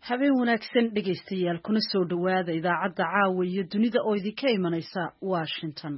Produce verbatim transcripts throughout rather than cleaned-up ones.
habeen wanaagsan dhegaystayaal kuna soo dhawaada idaacadda caawa iyo dunida oo idinka imanaysa Washington.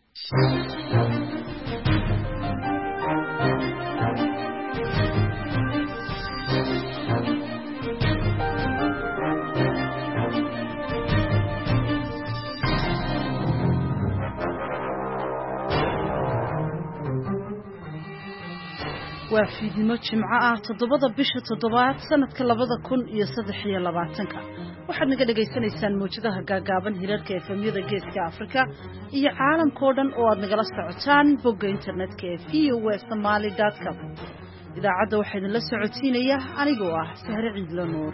waa fiidnimo jimco ah toddobada bisha toddobaad sanadka labada kun iyo saddex iyo labaatanka waxaad naga dhagaysanaysaan mowjadaha gaagaaban hirarka efemyada geeska Afrika iyo caalamka oo dhan oo aad nagala socotaan bogga internetka ee v o a somali dot com idaacadda waxaa idinla socotiinaya anigoo ah Sahre Ciidlo Nuur.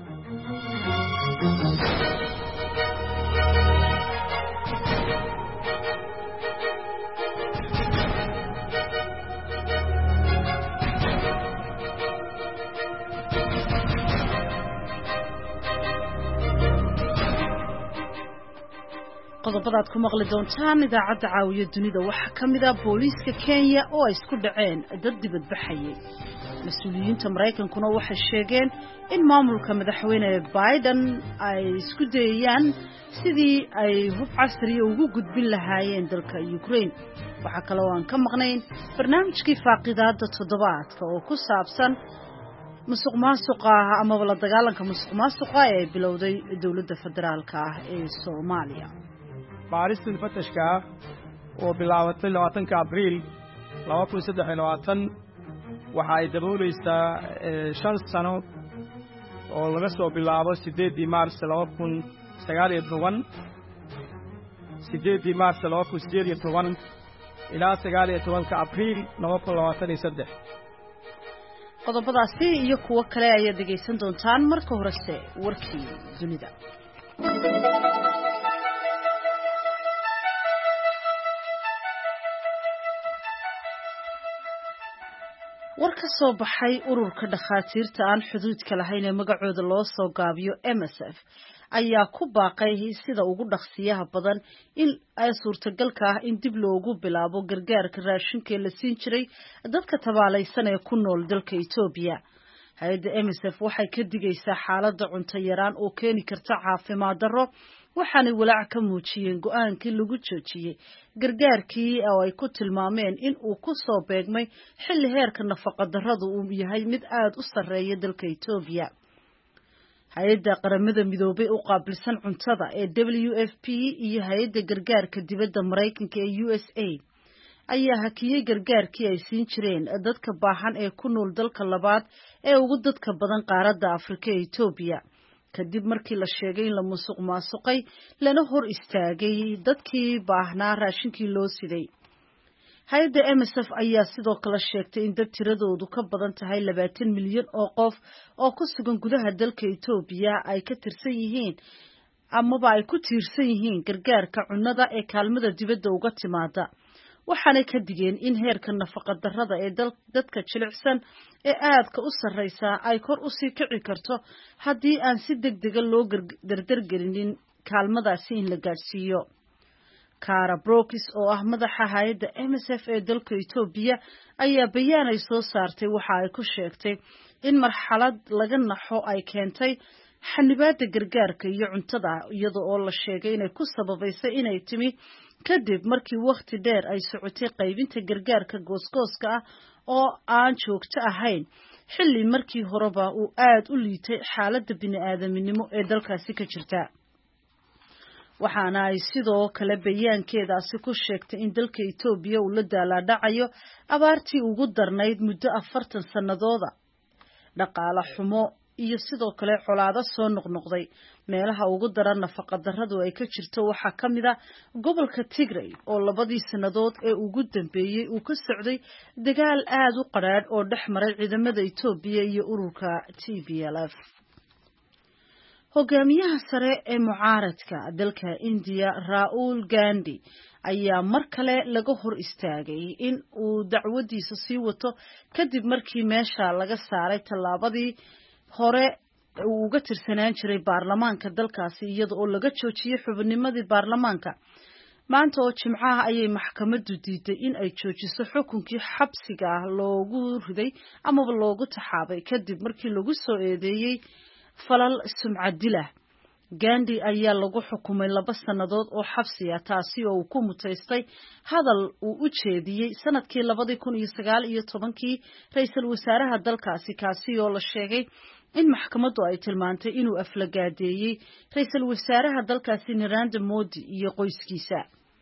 qodobadaad ku maqli doontaan idaacadda caawiya dunida waxaa ka mid ah booliiska Kenya oo ay isku dhaceen dad dibad baxayay. Mas'uuliyiinta Mareykankuna waxay sheegeen in maamulka madaxweyne Biden ay isku dayayaan sidii ay hub casri ugu gudbin lahaayeen dalka Ukraine. Waxa kale oo aan ka maqnayn barnaamijkii faaqidaada toddobaadka oo ku saabsan musuqmaasuqa ama la dagaalanka musuqmaasuqa ee bilowday dawladda federaalka ah ee Soomaaliya. باريس الفتشكا وبالعوض لواتن كابريل لواتن سدح لواتن وحاي دبوليسا شان سنة ولغسو بالعوض سيدي دي مارس لواتن سياري بروان سيدي دي مارس لواتن سيدي بروان إلى سياري بروان كابريل لواتن لواتن سدح qodobadaasi iyo kuwa kale ayaad dhageysan doontaan marka horese warkii dunida. war ka soo baxay ururka dhakhaatiirta aan xuduudka lahayn ee magacooda loo soo gaabiyo M S F ayaa ku baaqay sida ugu dhaqsiyaha badan in ay suurtagalka ah in dib loogu bilaabo gargaarka raashinka la siin jiray dadka tabaalaysan ee ku nool dalka Itoobiya. hay'adda M S F waxay ka digaysaa xaaladda cunto yaraan oo keeni karta caafimaad darro waxaana walaac ka muujiyeen go'aankii lagu joojiyay gargaarkii oo ay ku tilmaameen in uu ku soo beegmay xilli heerka nafaqa darradu uu yahay mid aad u sarreeya dalka Itoobiya. hay'adda qaramada midoobay u qaabilsan cuntada ee W F P iyo hay'adda gargaarka dibadda Mareykanka ee U S A ayaa hakiyay gargaarkii ay siin jireen dadka baahan ee ku nool dalka labaad ee ugu dadka badan qaaradda Afrika ee Itoobiya kadib markii la sheegay in la musuqmaasuqay lana hor istaagay dadkii baahnaa raashinkii loo siday. hay'adda M S F ayaa sidoo kale sheegtay in dad tiradoodu ka badan tahay labaatan milyan oo qof oo ku sugan gudaha dalka Itoobiya ay ka tirsan yihiin amaba ay ku tiirsan yihiin gargaarka cunnada ee kaalmada dibadda uga timaada. waxaana ka digeen in heerka nafaqa darrada ee dadka jilicsan ee aadka u sarreysa ay kor u sii kici karto haddii aan si degdeg ah loo dardargelinin kaalmadaasi in la gaarsiiyo. Kara Brooks oo ah madaxa hay'adda M S F ee dalka Itoobiya ayaa bayaan ay soo saartay waxa ay ku sheegtay in marxalad laga naxo ay keentay xanibaadda gargaarka iyo cuntada iyadoo oo la sheegay inay ku sababaysay inay timi kadib markii waqti dheer ay socotay qaybinta gargaarka goosgooska ah oo aan joogto ahayn xilli markii horeba uu aad u liitay xaaladda bini'aadaminimo ee dalkaasi ka jirta. waxaana ay sidoo kale bayaankeedaasi ku sheegtay in dalka Itoobiya uu la daalaadhacayo abaartii ugu darnayd muddo afartan sanadooda dhaqaale xumo iyo sidoo kale colaado soo noqnoqday. meelaha ugu daran nafaqa darradu ay ka jirto waxaa ka mid ah gobolka Tigray oo labadii sanadood ee ugu dambeeyay uu ka socday dagaal aad u qadhaadh oo dhex maray ciidamada Itoobiya iyo ururka T P L F. hogaamiyaha sare ee mucaaradka dalka India Rahul Gandhi ayaa mar kale laga hor istaagay in uu dacwadiisa sii wato kadib markii meesha laga saaray tallaabadii hore uu uga tirsanaan jiray baarlamaanka dalkaasi iyada oo laga joojiyay xubinnimadii baarlamaanka. maanta oo jimcaha ayay maxkamaddu diiday in ay joojiso xukunkii xabsiga loogu riday amaba loogu taxaabay kadib markii lagu soo eedeeyay falal sumcad dil ah. Gandhi ayaa lagu xukumay laba sannadood oo xabsi ah taasi oo uu ku mutaystay hadal uu u jeediyey sanadkii labadii kun iyo sagaal iyo tobankii ra'iisul wasaaraha dalkaasi kaasi oo la sheegay in maxkamaddu ay tilmaantay inuu aflagaadeeyey ra'iisul wasaaraha dalkaasi Narendra Modi iyo qoyskiisa.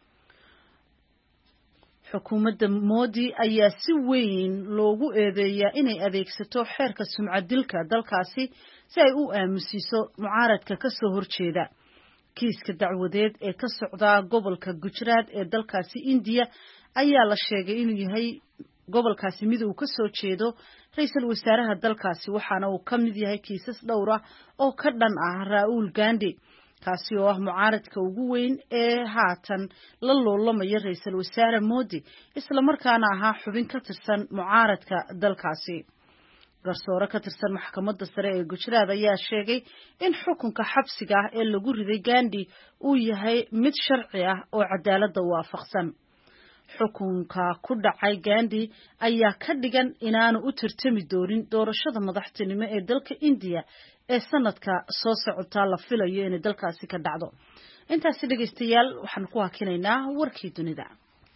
xukuumadda Modi ayaa si weyn loogu eedeeyaa inay adeegsato xeerka sumcad dilka dalkaasi si ay u aamusiso mucaaradka ka soo horjeeda. Kiiska dacwadeed ee ka socda gobolka Gujarat ee dalkaasi India ayaa la sheegay inuu yahay gobolkaasi mid uu ka soo jeedo ra'iisul wasaaraha dalkaasi waxaana uu ka mid yahay kiisas dhowr ah oo ka dhan ah Rahul Gandhi kaasi oo ah mucaaradka ugu weyn ee haatan la loolamaya ra'iisul wasaare Modi isla markaana ahaa xubin ka tirsan mucaaradka dalkaasi. garsoore ka tirsan maxkamadda sare ee Gujarat ayaa sheegay in xukunka xabsiga ah ee lagu riday Gandhi uu yahay mid sharci ah oo cadaaladda waafaqsan. xukunka ku dhacay Gandhi ayaa ka dhigan inaanu u tartami doonin doorashada madaxtinimo ee dalka India ee sanadka soo socota la filayo in dalkaasi ka dhacdo. intaasi dhageystayaal waxaan ku hakinaynaa warkii dunida.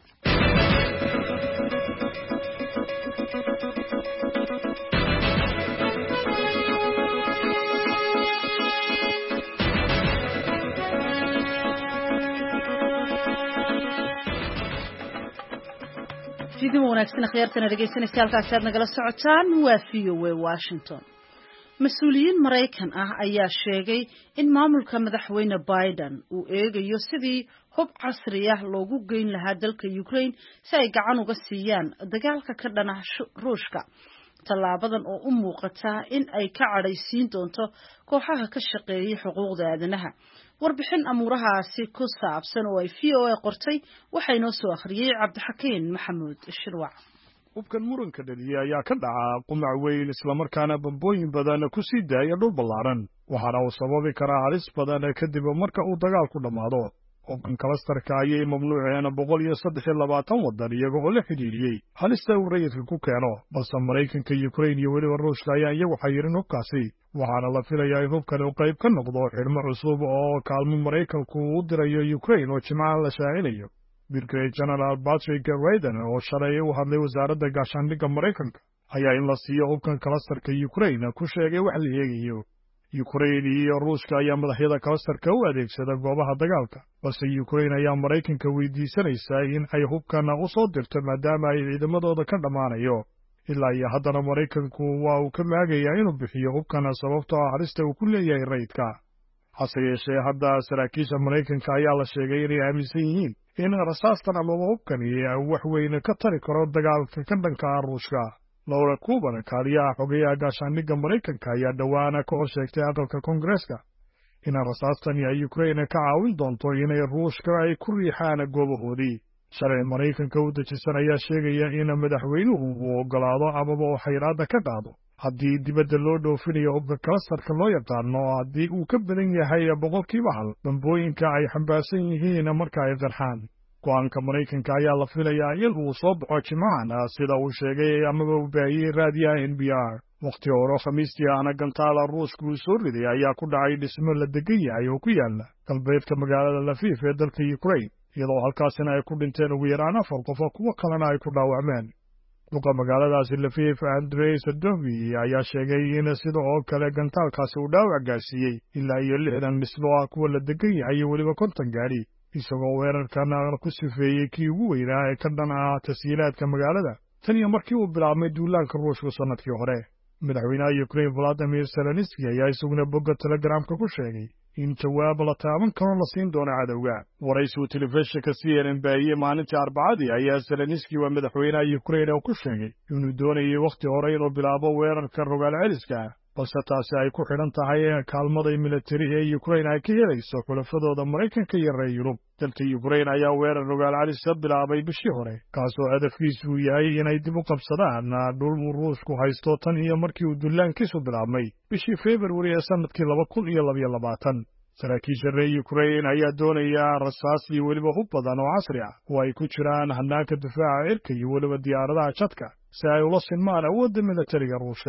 sidii wanaagsan khiyartana dhageysanaysa halkaas aad nagala socotaan waa V O A Washington. Mas'uuliyiin Mareykan ah ayaa sheegay in maamulka madaxweyne Biden uu eegayo sidii hub casri ah loogu geyn lahaa dalka Ukraine si ay gacan uga siiyaan dagaalka ka dhan ah Ruushka. Tallaabadan oo u muuqata in ay ka cadhaysiin doonto kooxaha ka shaqeeya xuquuqda aadanaha. warbixin amuurahaasi ku saabsan oo ay V O A qortay waxaa inoo soo akhriyay Cabdixakiin Maxamuud Shirwac. hubkan muranka dhaliyay ayaa ka dhaca qumac weyn isla markaana bambooyin badan ku sii daaya dhul ballaaran waxaana uu sababi karaa halis badan kadib marka uu dagaalku dhammaado. hubkan kalastarka ayay mamnuuceen boqol iyo saddex iyo labaatan waddan iyaga oo la xidhiidhiyey halista uu rayidka ku keeno balse Maraykanka Ukraine iyo weliba Ruushka ayaa iyagu xayirin hubkaasi waxaana la filayaa in hubkan uu qayb ka noqdo xidhmo cusub oo kaalmo Maraykanku u dirayo Ukraine oo jimcaha la shaacinayo. Brigadier General Patrick Ryden oo shalay u hadlay wasaaradda gaashaandhigga Maraykanka ayaa in la siiyo hubkan kalastarka Ukraine ku sheegay wax la eegayo. Ukraine iyo Ruushka ayaa madaxyada kalastarka u adeegsada goobaha dagaalka balse Ukraine ayaa Maraykanka weydiisanaysa in ay hubkan u soo dirto maadaama ay ciidamadooda ka dhamaanayo. ilaa iyo haddana Maraykanku waa uu ka maagayaa inuu bixiyo hubkan sababtoo ah halista uu ku leeyahay rayidka. hase yeeshee hadda saraakiisha Maraykanka ayaa la sheegay inay aaminsan yihiin in rasaastan amaba hubkani wax weyn ka tari karo dagaalka ka dhanka ah Ruushka. Laura Kuban kaaliyaha xogeyaha gaashaandhigga Maraykanka ayaa dhawaana ka hor sheegtay aqalka Koongareeska in rasaastani ay Ukraine ka caawin doonto inay Ruushka ay ku riixaan goobahoodii. sharci Maraykanka u dejisan ayaa sheegaya in madaxweynuhu uu ogolaado amaba uu xayiraadda ka qaado haddii dibadda loo dhoofinayo hubka kalastarka loo yaqaano haddii uu ka badan yahay boqolkiiba hal bambooyinka ay xambaarsan yihiin marka ay qarxaan. go'aanka Maraykanka ayaa la filayaa in uu soo baxo jimcahan sida uu sheegay amaba u baahiyey raadiyaha N B R. waqti hore Khamiistii ahna gantaala Ruushka uu soo riday ayaa ku dhacay dhismo la degan yahay oo ku yaala galbeedka magaalada Lviv ee dalka Ukraine iyadoo halkaasina ay ku dhinteen ugu yaraan afar qof kuwa kalena ay ku dhaawacmeen. duqa magaaladaasi Lviv Andrei Sadovi ayaa sheegay in sida oo kale gantaalkaasi uu dhaawac gaarsiiyey ilaa iyo lixdan dhismo ah kuwa la degan yahay iyo weliba konton gaari isagoo weerarkan ku sifeeyey kii ugu weynaa ee ka dhan ah tashiilaadka magaalada tan iyo markii uu bilaabmay duulaanka Ruushka sanadkii hore. madaxweynaha Ukraine Volodymyr Zelensky ayaa isaguna bogga Telegramka ku sheegay in jawaab la taaban karo la siin doono cadowga. waraysigu telefishinka C N N baahiyey maalintii Arbacadii ayaa Zelensky waa madaxweynaha Ukraine oo ku sheegay inuu doonayay waqti hore inuu bilaabo weerarka rogaal celiska balse taasi ay ku xidhan tahay kaalmada militari ee Ukraine ay ka helayso xulafadooda Maraykanka iyo reer Yurub. dalka Ukraine ayaa weerar rogaal celis bilaabay bishii hore kaasoo hadafkiisu yahay inay dib u qabsadaan dhul Ruushku haysto tan iyo markii uu duulaankiisu bilaabmay bishii February ee sanadkii laba kun iyo laba iyo labaatan. saraakiisha reer Ukraine ayaa doonaya rasaas iyo weliba hub badan oo casri ah oo ay ku jiraan hanaanka difaaca cirka iyo weliba diyaaradaha jadka si ay ula sinmaan awoodda militariga Ruushka.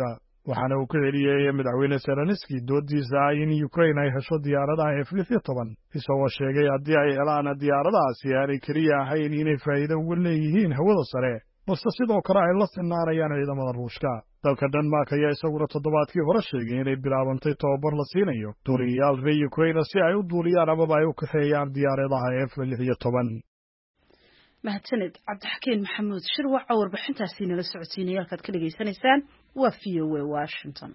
waxaana uu ku celiyey madaxweyne Zelensky doodiisa in Ukraine ay hesho diyaaradaha F lix iyo toban isagoo sheegay haddii ay helaan diyaaradahaasi aanay keliya ahayn inay faa'iido uga leeyihiin hawada sare balse sidoo kale ay la sinaanayaan ciidamada Ruushka. dalka Denmark ayaa isaguna toddobaadkii hore sheegay inay bilaabantay tababar la siinayo duuliyayaal reer Ukraine si ay u duuliyaan amaba ay u kaxeeyaan diyaaradaha F lix iyo toban. mahadsanid cabdixakiin maxamuud shirwac oo warbixintaasi nala socodsiinaya halkaad ka dhageysanaysaan waa V O A Washington.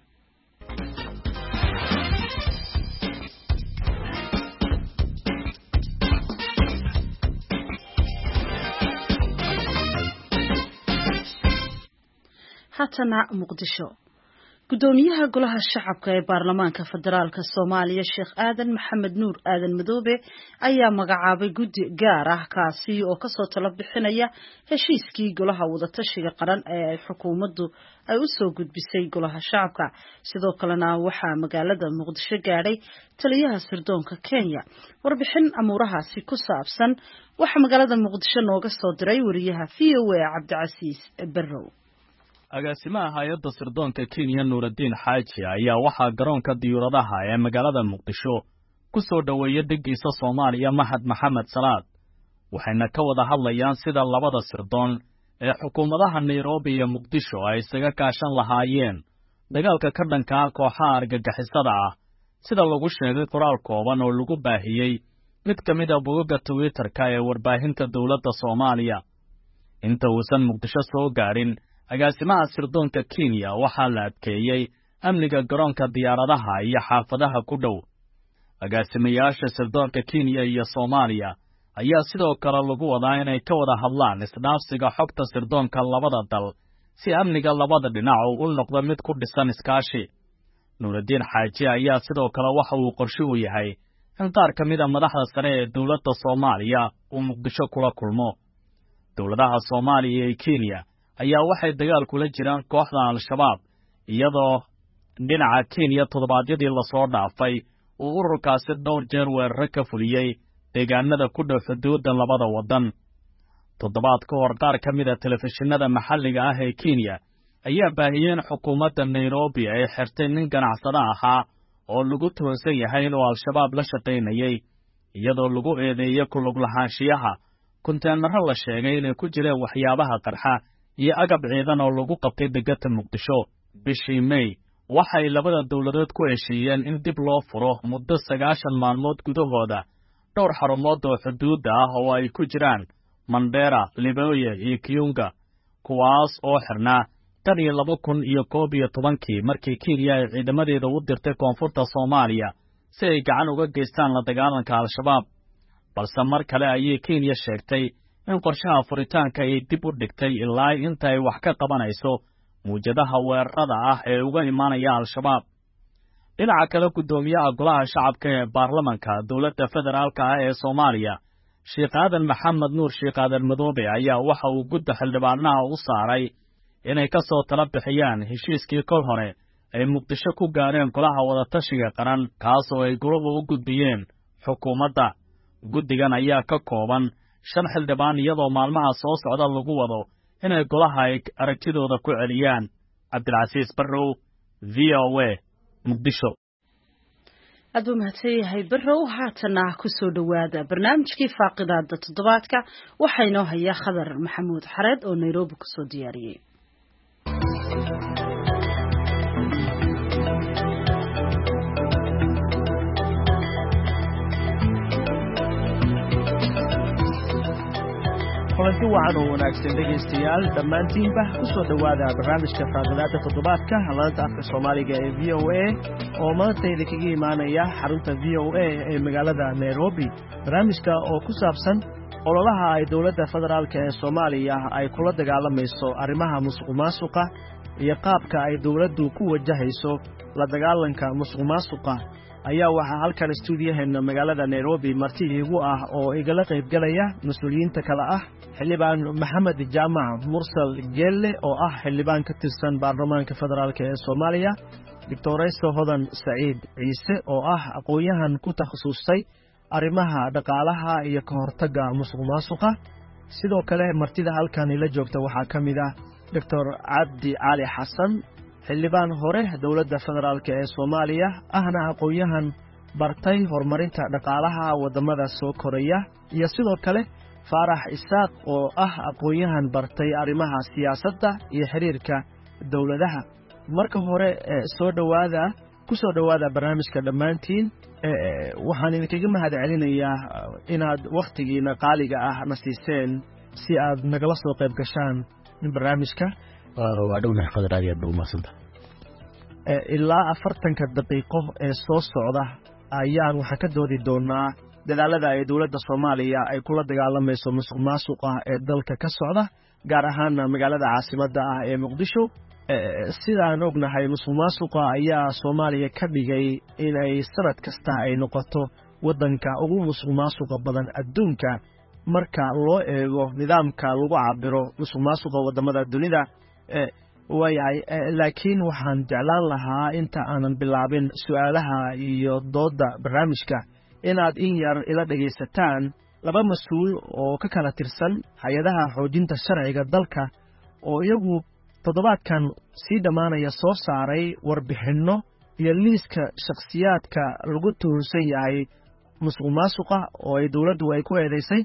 haatana muqdisho gudoomiyaha golaha shacabka ee baarlamaanka federaalka Soomaaliya Sheekh Aadan Maxamed Nuur Aadan Madoobe ayaa magacaabay guddi gaar ah kaasi oo ka soo talo bixinaya heshiiskii golaha wadatashiga qaran ee xukuumaddu ay u soo gudbisay golaha shacabka. sidoo kalena waxaa magaalada Muqdisho gaadhay taliyaha sirdoonka Kenya. warbixin amuurahaasi ku saabsan waxa magaalada Muqdisho nooga soo diray wariyaha V O A Cabdicasiis Barrow. agaasimaha hay'adda sirdoonka Kenya Nuuruddin Xaaji ayaa waxaa garoonka diyaaradaha ee magaalada Muqdisho ku soo dhaweeyay degiisa Soomaaliya Mahad Maxamed Salaad waxayna ka wada hadlayaan sida labada sirdoon ee xukuumadaha Nairobi iyo Muqdisho ay isaga kaashan lahaayeen dagaalka ka dhanka ah kooxaha argagixisada ah sida lagu sheegay qoraal kooban oo lagu baahiyay mid ka mid ah bogagga Twitter-ka ee warbaahinta dawladda Soomaaliya. inta uusan Muqdisho soo gaarin agaasimaha sirdoonka Kenya waxaa la adkeeyay amniga garoonka diyaaradaha iyo xaafadaha ku dhow. agaasimayaasha sirdoonka Kenya iyo Soomaaliya ayaa sidoo kale lagu wadaa inay ka wada hadlaan isdhaafsiga xogta sirdoonka labada dal si amniga labada dhinac uu noqdo mid ku dhisan iskaashi. Nuuruddin Xaaji ayaa sidoo kale waxa uu qorshe u yahay in qaar ka mid ah madaxda sare ee dawladda Soomaaliya uu Muqdisho kula kulmo. dawladaha Soomaaliya iyo Kenya ayaa waxay dagaal kula jiraan kooxda Al-Shabaab iyadoo dhinaca Kenya toddobaadyadii la soo dhaafay uu ururkaasi dhowr jeer weerar ka fuliyay deegaanada ku dhow xuduudda labada wadan. toddobaad ka hor qaar ka mid ah telefishinada maxalliga ah ee Kenya ayaa baahiyeen xukuumadda Nairobi ay xirtay nin ganacsade ahaa oo lagu tuhunsan yahay inuu Al-Shabaab la shaqaynayay iyadoo lagu eedeeyay ku lug lahaanshiyaha kunteenaro la sheegay inay ku jireen waxyaabaha qarxa iyo agab ciidan oo lagu qabtay degmada Muqdisho. bishii May waxay labada dawladood ku heshiiyeen in dib loo furo muddo sagaashan maalmood gudahooda dhowr xarumood oo xuduud ah oo ay ku jiraan Mandera, Liboya iyo Kiunga kuwaas oo xirnaa tan iyo laba kun iyo koob iyo tobankii markii Kenya ay ciidamadeeda u dirtay koonfurta Soomaaliya si ay gacan uga geystaan la dagaalanka Al-Shabaab. balse mar kale ayay Kenya sheegtay in qorshaha furitaanka ay dib u dhigtay ilaa inta ay wax ka qabanayso muujadaha weerarada ah ee uga imaanaya Al-Shabaab. dhinaca kale gudoomiyaha golaha shacabka ee baarlamaanka dawladda federaalka ah ee Soomaaliya Sheekh Aadan Maxamed Nuur Sheekh Aadan Madoobe ayaa waxa uu gudda xildhibaanaha u saaray inay ka soo tala bixiyaan heshiiskii kol hore ay Muqdisho ku gaareen golaha wadatashiga qaran kaas oo ay golaha u gudbiyeen xukuumadda. guddigan ayaa ka kooban shan xildhibaan iyadoo maalmaha soo socda lagu wado inay golaha ay aragtidooda ku celiyaan. Cabdicasiis Barrow, V O A, Muqdisho. aad u mahadsanyahay Barrow. haatana ku soo dhawaada barnaamijkii faaqidaada toddobaadka waxaa inoo haya Khadar Maxamuud Xareed oo Nairobi ku soo diyaariyay. kulanti wacan oo wanaagsan dhegaystayaal dhammaantiinba ku soo dhowaada barnaamijka faaqidaada toddobaadka laanta afka Soomaaliga ee V O A oo maantayda kaga imaanaya xarunta V O A ee magaalada Nairobi. barnaamijka oo ku saabsan ololaha ay dawladda federaalka ee Soomaaliya ay kula dagaalamayso arrimaha musuqmaasuqa iyo qaabka ay dawladdu ku wajahayso la dagaalanka musuqmaasuqa ayaa waxaa halkan stuudiyaheena magaalada Nairobi marti igu ah oo igala qayb galaya mas'uuliyiinta kala ah xildhibaan Maxamed Jaamac Mursal Gelle oo ah xildhibaan ka tirsan baarlamaanka federaalka ee Soomaaliya, Doctor Hodan Saciid Ciise oo ah aqoonyahan ku takhasustay arrimaha dhaqaalaha iyo ka hortagga musuqmaasuqa. sidoo kale martida halkan ila joogta waxaa ka mid ah Doctor Cabdi Cali Xasan xildhibaan hore dowladda federaalk ee Soomaaliya ahna aqoon-yahan bartay horumarinta dhaqaalaha wadamada soo koraya iyo sidoo kale Faarax Isaaq oo ah aqoon-yahan bartay arrimaha siyaasadda iyo xiriirka dawladaha. marka hore soo dhawaada ku soo dhawaada barnaamijka dhamaantiin waxaan idinkaga mahadcelinayaa inaad waqtigiina qaaliga ah na siiseen si aad nagala soo qayb gashaan barnaamijka. waa dhownahay fadaraad aad u maasanta ilaa afartanka daqiiqo ee soo socda ayaan waxaan ka doodi doonaa dadaalada ay dawladda Soomaaliya ay kula dagaalamayso musuqmaasuqa ee dalka ka socda gaar ahaan magaalada caasimadda ah ee Muqdisho. sidaan ognahay musuqmaasuqa ayaa Soomaaliya ka dhigay in ay sanad kasta ay noqoto wadanka ugu musuqmaasuqa badan adduunka marka loo eego nidaamka lagu cabiro musuqmaasuqa wadamada dunida. wayahay laakiin waxaan jeclaan lahaa inta aanan bilaabin su'aalaha iyo dooda barnaamijka inaad in yar ila dhageysataan laba mas'uul oo ka kala tirsan hay'adaha xoojinta sharciga dalka oo iyagu toddobaadkan sii dhamaanaya soo saaray warbixinno iyo liiska shakhsiyaadka lagu tuhunsan yahay musuqmaasuqa oo ay dawladdu ay ku eedeysay.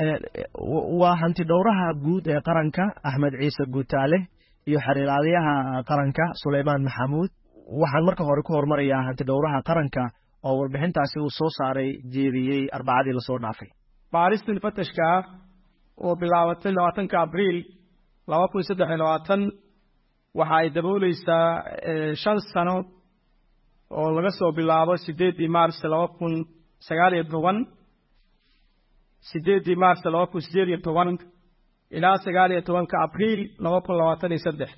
waa hanti dhowraha guud ee qaranka Axmed Ciise Guutaale iyo xiriiryaha qaranka Suleymaan Maxamuud. waxaan marka hore ku hormarayaa hanti dhowraha qaranka oo warbixintaasi uu soo saaray jeediyey arbacadii la soo dhaafay. baaristan fatashka oo bilaabatay labaatanka Abriil laba kun iyo saddex iyo labaatan waxa ay dabooleysaa shan sano oo laga soo bilaabo sideedii Maars laba kun sagaal iyo toban sideedii Maars laba kun sideed iyo toban ilaa sagaal iyo tobanka Abriil laba kun labaatan iyo saddex.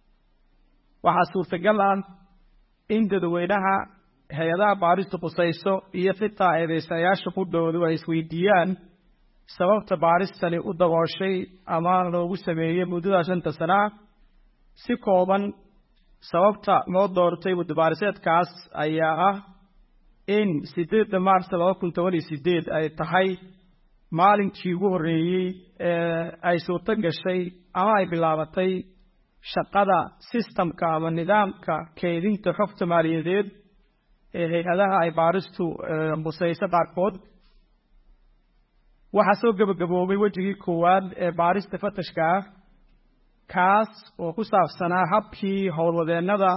waxaa suurtagal ah in dadweynaha hay'adaha baarista qusayso iyo xitaa eedeysayaasha ku dhowdu ay isweydiiyaan sababta baaristani u dabooshay ama loogu sameeyey muddada shanta sana. si kooban sababta loo doortay mudbaariseedkaas ayaa ah in sideedda Maars laba kun toban iyo sideed ay tahay maalinkii ugu horreeyey ee ay suurto gashay ama ay bilaabatay shaqada systemka ama nidaamka kaydinta xogta maaliyadeed ee hay'adaha ay baaristu qusayso qaarkood. waxaa soo gabagaboobay wejigii koowaad ee baarista fatashka ah kaas oo ku saabsanaa habkii howlwadeennada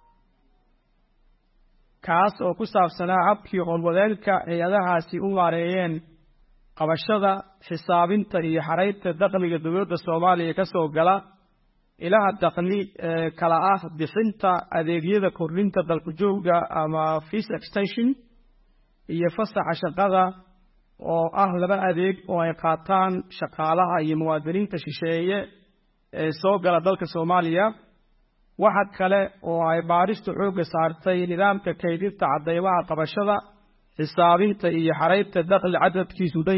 kaas oo ku saabsanaa habkii howlwadeenka hay'adahaasi u maareeyeen qabashada xisaabinta iyo xaraynta dakhliga dowladda Soomaaliya ka soo gala ilaha dakhli kala ah bixinta adeegyada kordhinta dalka joogga ama fees extension iyo fasaxa shaqada oo ah laba adeeg oo ay qaataan shaqaalaha iyo muwaadiniinta shisheeye ee soo gala dalka Soomaaliya. waxa kale oo ay baaristu xoogga saartay nidaamka kaydinta cadeymaha qabashada xisaabinta iyo xaraynta dakhli cadadkiisu dhan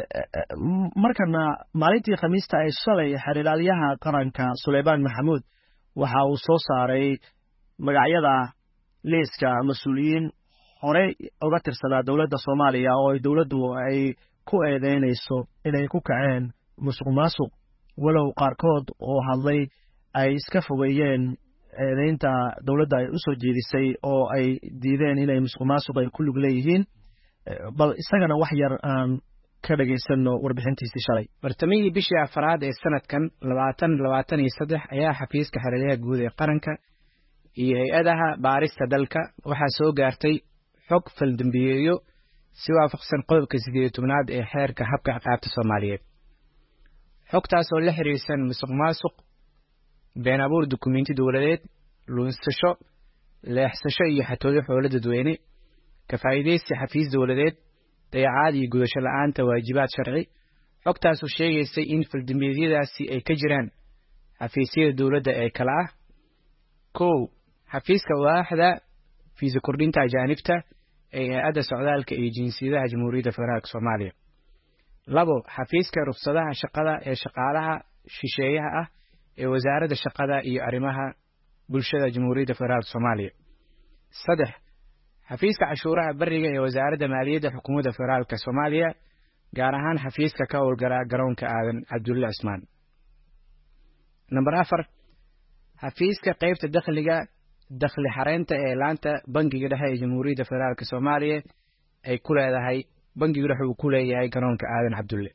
markana maalintii Khamiista ay shalay xiriiryaha qaranka Suleymaan Maxamuud waxa uu soo saaray magacyada liiska mas'uuliyiin hore uga tirsanaa dawladda Soomaaliya oo ay dawladdu ay ku eedeynayso inay ku kaceen musuqmaasuq walow qaarkood oo hadlay ay iska fogeeyeen eedeynta dawladda ay u soo jeedisay oo ay diideen inay musuqmaasuq ay ku lug leeyihiin. bal isagana wax yar aan ka dhageysano warbixintiisii shalay. bartamihii bishii afraad ee sanadkan labaatan labaatan iyo saddex ayaa xafiiska xiriiryaha guud ee qaranka iyo hay'adaha baarista dalka waxaa soo gaartay xog faldambiyeeyo si waafaqsan qodobka sideed iyo tobnaad ee xeerka habka ciqaabta Soomaaliyeed. xogtaas oo la xiriirsan musuqmaasuq, been abuur dukumeenti dawladeed, lunsasho, leexsasho iyo xatooyo xoolo dadweyne, ka faa'iideysi xafiis dawladeed, dayacaad iyo gudasho la'aanta waajibaad sharci. xogtaas oo sheegaysay in faldambiyeedyadaasi ay ka jiraan xafiisyada dawladda ee kala ah: kow xafiiska waaxda fiisa kordhinta ajaanibta ee hay'adda socdaalka iyo jinsiyadaha Jamhuuriyadda Federaalka Soomaaliya; labo xafiiska rukhsadaha shaqada ee shaqaalaha shisheeyaha ah ee wasaaradda shaqada iyo arrimaha bulshada Jamhuuriyadda Federaalka Soomaaliya; saddex xafiiska cashuuraha bariga ee wasaaradda maaliyadda xukuumadda Federaalka Soomaaliya gaar ahaan xafiiska ka howlgala garoonka aadan Cabdulle Cismaan; number afar xafiiska qaybta dakhliga dakhli xareynta ee laanta bangiga dhexe ee jamhuuriyadda federaalka soomaaliya ay ku leedahay bangigu dhexe uu ku leeyahay garoonka aadan cabdulle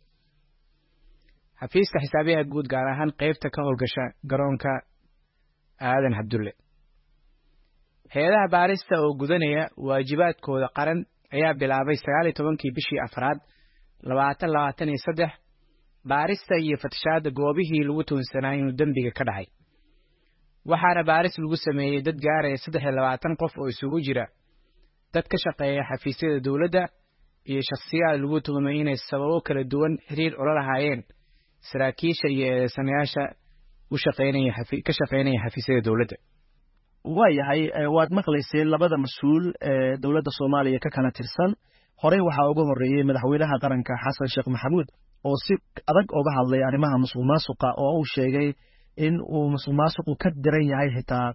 xafiiska xisaabiyaha guud gaar ahaan qaybta ka howlgasha garoonka aadan cabdulle hay-adaha baarista oo gudanaya waajibaadkooda qaran ayaa bilaabay sagaal iyo tobankii bishii afraad labaatan labaatan iyo saddex baarista iyo fatashaada goobihii lagu tuunsanaa inuu dembiga ka dhacay waxaana baaris lagu sameeyey dad gaaraya saddex iyo labaatan qof oo isugu jira dad ka shaqeeya xafiisyada dowladda iyo shakhsiyaad lagu tuhumay inay sababo kala duwan xiriir ula lahaayeen saraakiisha iyo eedeysanayaasha u shaqeynaya ka shaqeynaya xafiisyada dowladda waayahay waad maqlayseen labada mas-uul ee dowladda soomaaliya ka kala tirsan horey waxaa uga horreeyey madaxweynaha qaranka xasan sheekh maxamuud oo si adag uga hadlay arrimaha musuq maasuqa oo uu sheegay in uu musuq maasuqu ka diran yahay xitaa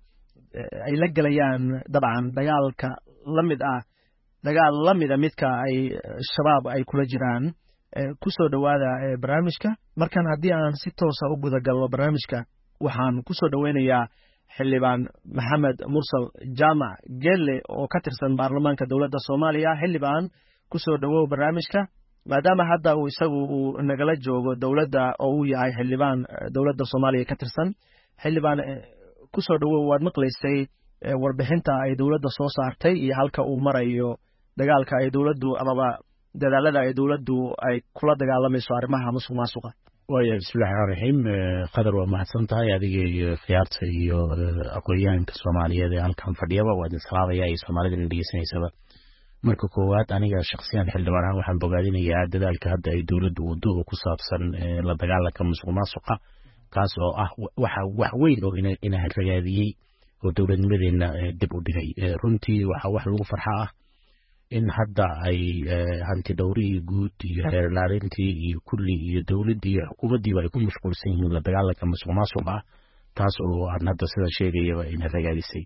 ay la gelayaan dabcan dagaalka la mid ah dagaal la mida midka ay shabaab ay kula jiraan ku soo dhowaada barnaamijka markan haddii aan si toosa u gudagalno barnaamijka waxaan ku soo dhoweynayaa xildhibaan maxamed mursal jaamac gelle oo ka tirsan baarlamaanka dowladda soomaaliya xildhibaan ku soo dhowow barnaamijka maadaama hadda uu isagu uu nagala joogo dowladda oo uu yahay xildhibaan dowladda soomaaliya ka tirsan xildhibaan ku soo dhowow waad maqlaysay warbixinta ay dowladda soo saartay iyo halka uu marayo dagaalka ay dowladdu amaba dadaalada ay dowladdu ay kula dagaalamayso arrimaha musuq maasuqa waaya bismillahi raxmaani raxiim qadar waa mahadsan tahay adiga iyo khiyaarta iyo aqoonyahanka soomaaliyeed ee halkan fadhiyaba waa idin salaamaya iyo soomaalida la dhegeysanaysaba marka koowaad aniga shakhsiyan xildhibaan ahaan waxaan bogaadinayaa dadaalka hadda ay dowladdu waddo oo ku saabsan la dagaalanka musuq maasuqa kaas oo ah waxa wax weyn oo ina ragaadiyey oo dowladnimadeenna dib u dhigay runtii waxa wax lagu farxa ah in hadda ay hanti dhowrihii guud iyo xeerlaarintii iyo kulli iyo dowladdii iyo xukuumaddiiba ay ku mashquulsan yihiin la dagaalanka musuq maasuqa taas oo aan hadda sida sheegayaba ina ragaadisay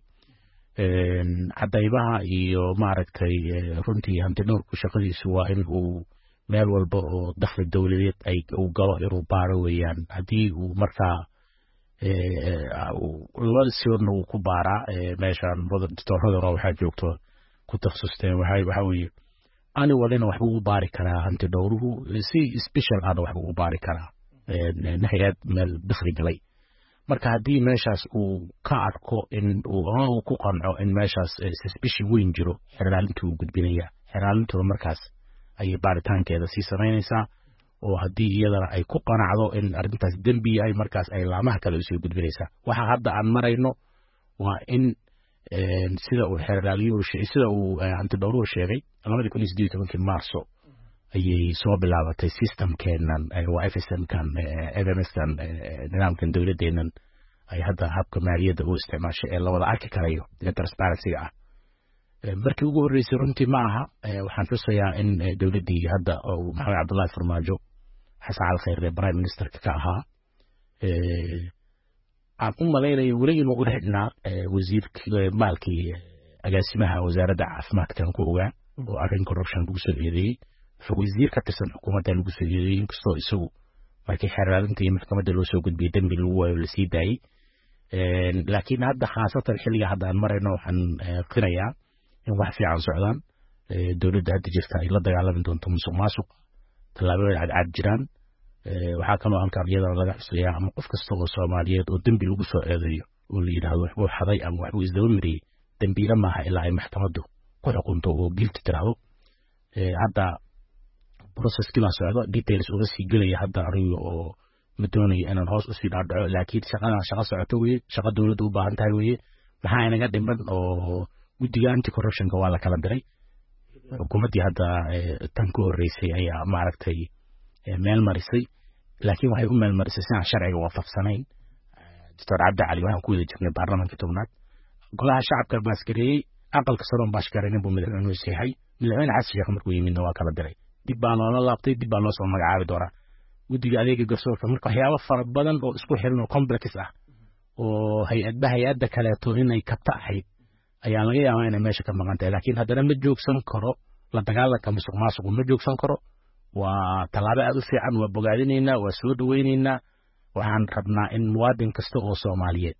cadaybaha iyo maaragtay runtii hanti dhowrku shaqadiisu waa in uu meel walba oo dakhli dowladeed ay uu galo inuu baaro weeyaan haddii uu markaa lasiona uu ku baaraa meeshaan doctorradana waxaa joogto ku takhasusteen waxa weeye ani walina waxbuu u baari karaa hanti dhowruhu si special ahna waxbuu u baari karaa hay-ad meel dakhli galay marka haddii meeshaas uu ka arko in uu ku qanco in meeshaas suspicion weyn jiro xeraalintu uu gudbinaya xeraalintuna markaas ayay baaritaankeeda sii samaynaysaa oo haddii iyadana ay ku qanacdo in arrintaas dembi yahay markaas ay laamaha kale usoo gudbinaysaa waxa hadda aan marayno waa in sida uu xeraaliyuhu sida uu hanti dhowruhu sheegay labadii kun iyo siddeed iyo tobankii maarso ayay soo bilaabatay systemkeenan waa f s m kan f m s kan nidaamkan dowladdeennan ay hadda habka maaliyadda u isticmaashay ee la wada arki karayo ee transparency-ga ah markii ugu horreysay runtii ma aha waxaan xusayaa in dowladdii hadda maxamed cabdullaahi farmaajo xasan cali khayre prime ministerka ka ahaa aan u malaynayo weli inuu u xidhnaa wasiirkii maalkii agaasimaha wasaaradda caafimaadkan ku ogaa oo arrin corruption lagu soo eedeeyey wasiir ka tirsan xukuumadda lagu soo eedeeyey inkastoo isagu markii xeraalinta iyo maxkamadda loo soo gudbiyey dembi lagu waayo la sii daayey laakiin hadda khaasatan xilliga hadda aan marayno waxaan qirayaa in wax fiican socdaan dowladda hadda jirta ay la dagaalami doonto musuq maasuq tallaabooyin cadcad jiraan waxaa kaloo halkaan iyadana laga xusayaa ama qof kasta oo soomaaliyeed oo dembi lagu soo eedeeyo oo la yidhaahdo waxbuu xaday ama waxbuu isdaba mariyey dembiile maaha ilaa ay maxkamaddu ku xukunto oo guilty tiraahdo hadda processkii baa socda details uga sii gelaya hadda aniga oo ma doonayo inaan hoos usii dhaadhaco laakiin shaqadan shaqo socoto weye shaqo dowladda u baahan tahay weye maxaa inaga dhiman oo guddiga anti corruptionka waa la kala diray xukuumaddii hadda tan ku horreysay ayaa maaragtay meel marisay laakiin waxay u meel marisay si aan sharciga waafaqsanayn doctor cabdi cali waxaan ku wada jirnay baarlamaanka tobnaad golaha shacabka baaskareeyey aqalka saroon baashkareynin buu madaxweynuhu seexay madaxweyne xasan sheekh markuu yimidna waa kala diray dib baa noola laabtay dib baa noo soo magacaabi doonaa guddiga adeega garsoorka marka waxyaabo fara badan oo isku xiran oo complex ah oo hay-adba hay-adda kaleeto inay kabta ahayd ayaa laga yaabaa inay meesha ka maqan tahay laakiin haddana ma joogsan karo la dagaalanka musuq maasuqu ma joogsan karo waa tallaabo aad u fiican waa bogaadinaynaa waa soo dhoweynaynaa waxaan rabnaa in muwaadin kasta oo soomaaliyeed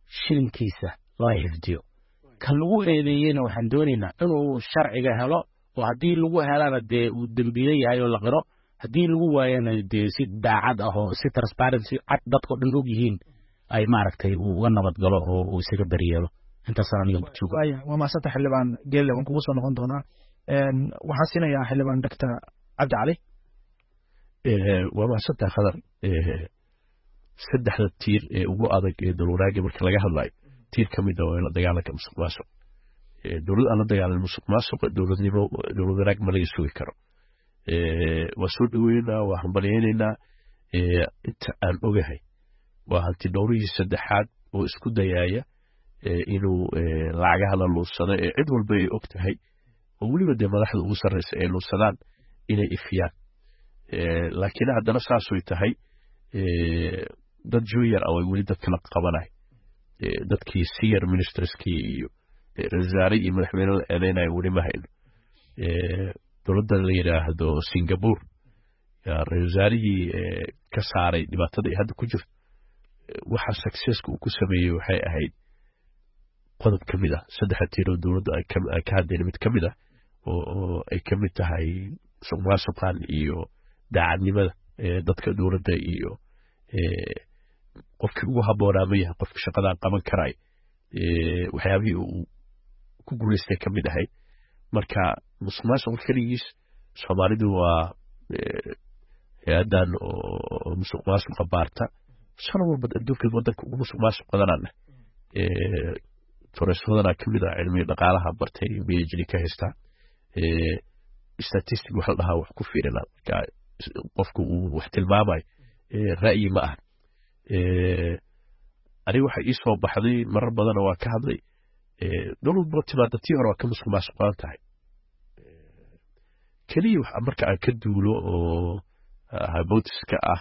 shilinkiisa loo xifdiyo kan lagu eedeeyeyna waxaan doonaynaa inuu sharciga helo oo haddii lagu helana dee uu dembiile yahay oo la qiro haddii lagu waayana dee si daacad ah oo si transparency cad dadkao dhan og yihiin ay maaragtay uga nabad galo oo uu isaga daryeelo intaasaan aniga joogo waa maasanta xildhibaan geelle waan kugu soo noqon doonaa waxaan siinayaa xildhibaan doctor cabdi cali waa maasanta khadar saddexda tiir ee ugu adag ee dowladwanaagga marka laga hadlayo tiir ka mid ah waa la dagaalanka musuq maasuq dowlad aan la dagaalan musuq maasuqa dowladnimo dowlad wanaag ma laga sugi karo waa soo dhaweynaynaa waa hambalyaynaynaa inta aan ogahay waa hanti dhowrihii saddexaad oo isku dayaaya inuu lacagaha la luursado ee cid walba ay og tahay oo weliba dee madaxda ugu sarreysa ay luursadaan inay ifiyaan laakiin haddana saasay tahay dad junior ah way weli dadka la qabanay dadkii senior ministerskii iyo rasaare iyo madaxweyne la eedeynaya weli ma hayno dowladda la yidhaahdo Singapore yaa rasaarihii ka saaray dhibaatada ay hadda ku jirto waxa successka uu ku sameeyey waxay ahayd qodob ka mid ah saddex tiiroo dowladda ay ka hadleen mid ka mid ah oo ay ka mid tahay suqmaasuqan iyo daacadnimada dadka dowladda iyo qofkii ugu habboonaa ma yahay qofka shaqadan qaban karay waxyaabihii uu ku guulaystay ka mid ahayd marka musuqmaasuq keligiis Soomaalidu waa hay-adan oo musuqmaasuqa baarta sana walba adduunka wadanka ugu musuqmaasuq badanana Torresodana ka mid ah cilmiga dhaqaalaha bartay PhD ka haysta statistic waxa la dhahaa wax ku fiirina marka qofku uu wax tilmaamay ra'yi ma ah ari waxa ii soo baxday marar badan oo ka hadlay dowladda timaada tii hore waa ka musuqmaasuq badan tahay kaliya wax marka aan ka duulo oo hypothesis-ka ah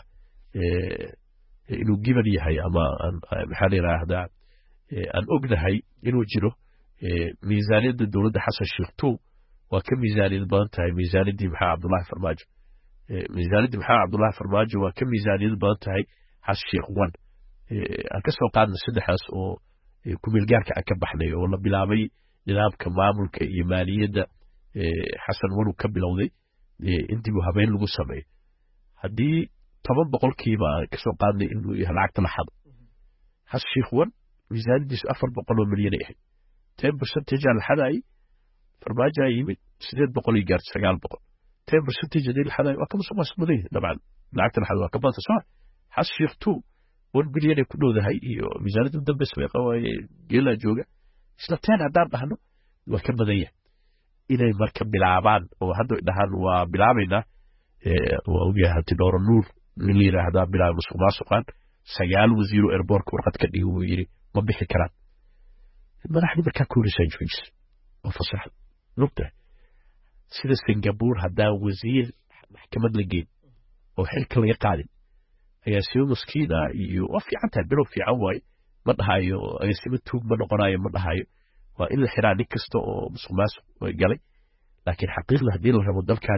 inuu giban yahay ama maxaa la yiraahdaa aan ognahay inuu jiro miisaaniyadda dowladda xasan sheekh tuu waa ka miisaaniyad badan tahay miisaaniyaddii maxaa cabdullaahi farmaajo miisaaniyaddii maxaa cabdullaahi farmaajo waa ka miisaaniyad badan tahay xasan sheekh wan aan ka soo qaadnay saddexdaas oo ku-meelgaarka aan ka baxnay oo la bilaabay nidaamka maamulka iyo maaliyadda xasan wanuu ka bilowday in dib u habeyn lagu sameeyo haddii toban boqolkiiba aan ka soo qaadnay inuu yahay lacagta la xado xasan sheekh wan miisaaniyaddiisu afar boqol oo milyan ay ahayd ten percentage aan la xadaayay farmaajo ay yimid sideed boqol iyo gaartay sagaal boqol ten percentage hadii la xadaayay waa ka musuqmaasuq badan yahay dabcan lacagta la xado waa ka badanta soo xasan sheekh tuu one bilyan ay ku dhowdahay iyo miisaaniyadda dambe sameeqa waaye geelaa jooga isla ten haddaan dhahno waa ka badan yahay inay marka bilaabaan oo hadda dhahaan waa bilaabaynaa waa ogyahay hanti dhowro nuur nin la yidhaahdaa bilaab musuqmaasuqan sagaal wasiiro airbortka warqad ka dhigi wuu yidhi ma bixi karaan madaxdii markaa kuulisaa joojis oo fasax lugta sida Singapore haddaan wasiir maxkamad la geyn oo xilka laga qaadin agaasimo maskiina iyo waa fiican tahay bilow fiican waaye ma dhahayo agaasimo tuug ma noqonayo ma dhahayo waa in la xiraa nin kasta oo musuqmaasuq galay laakiin xaqiiqda haddii la rabo dalkan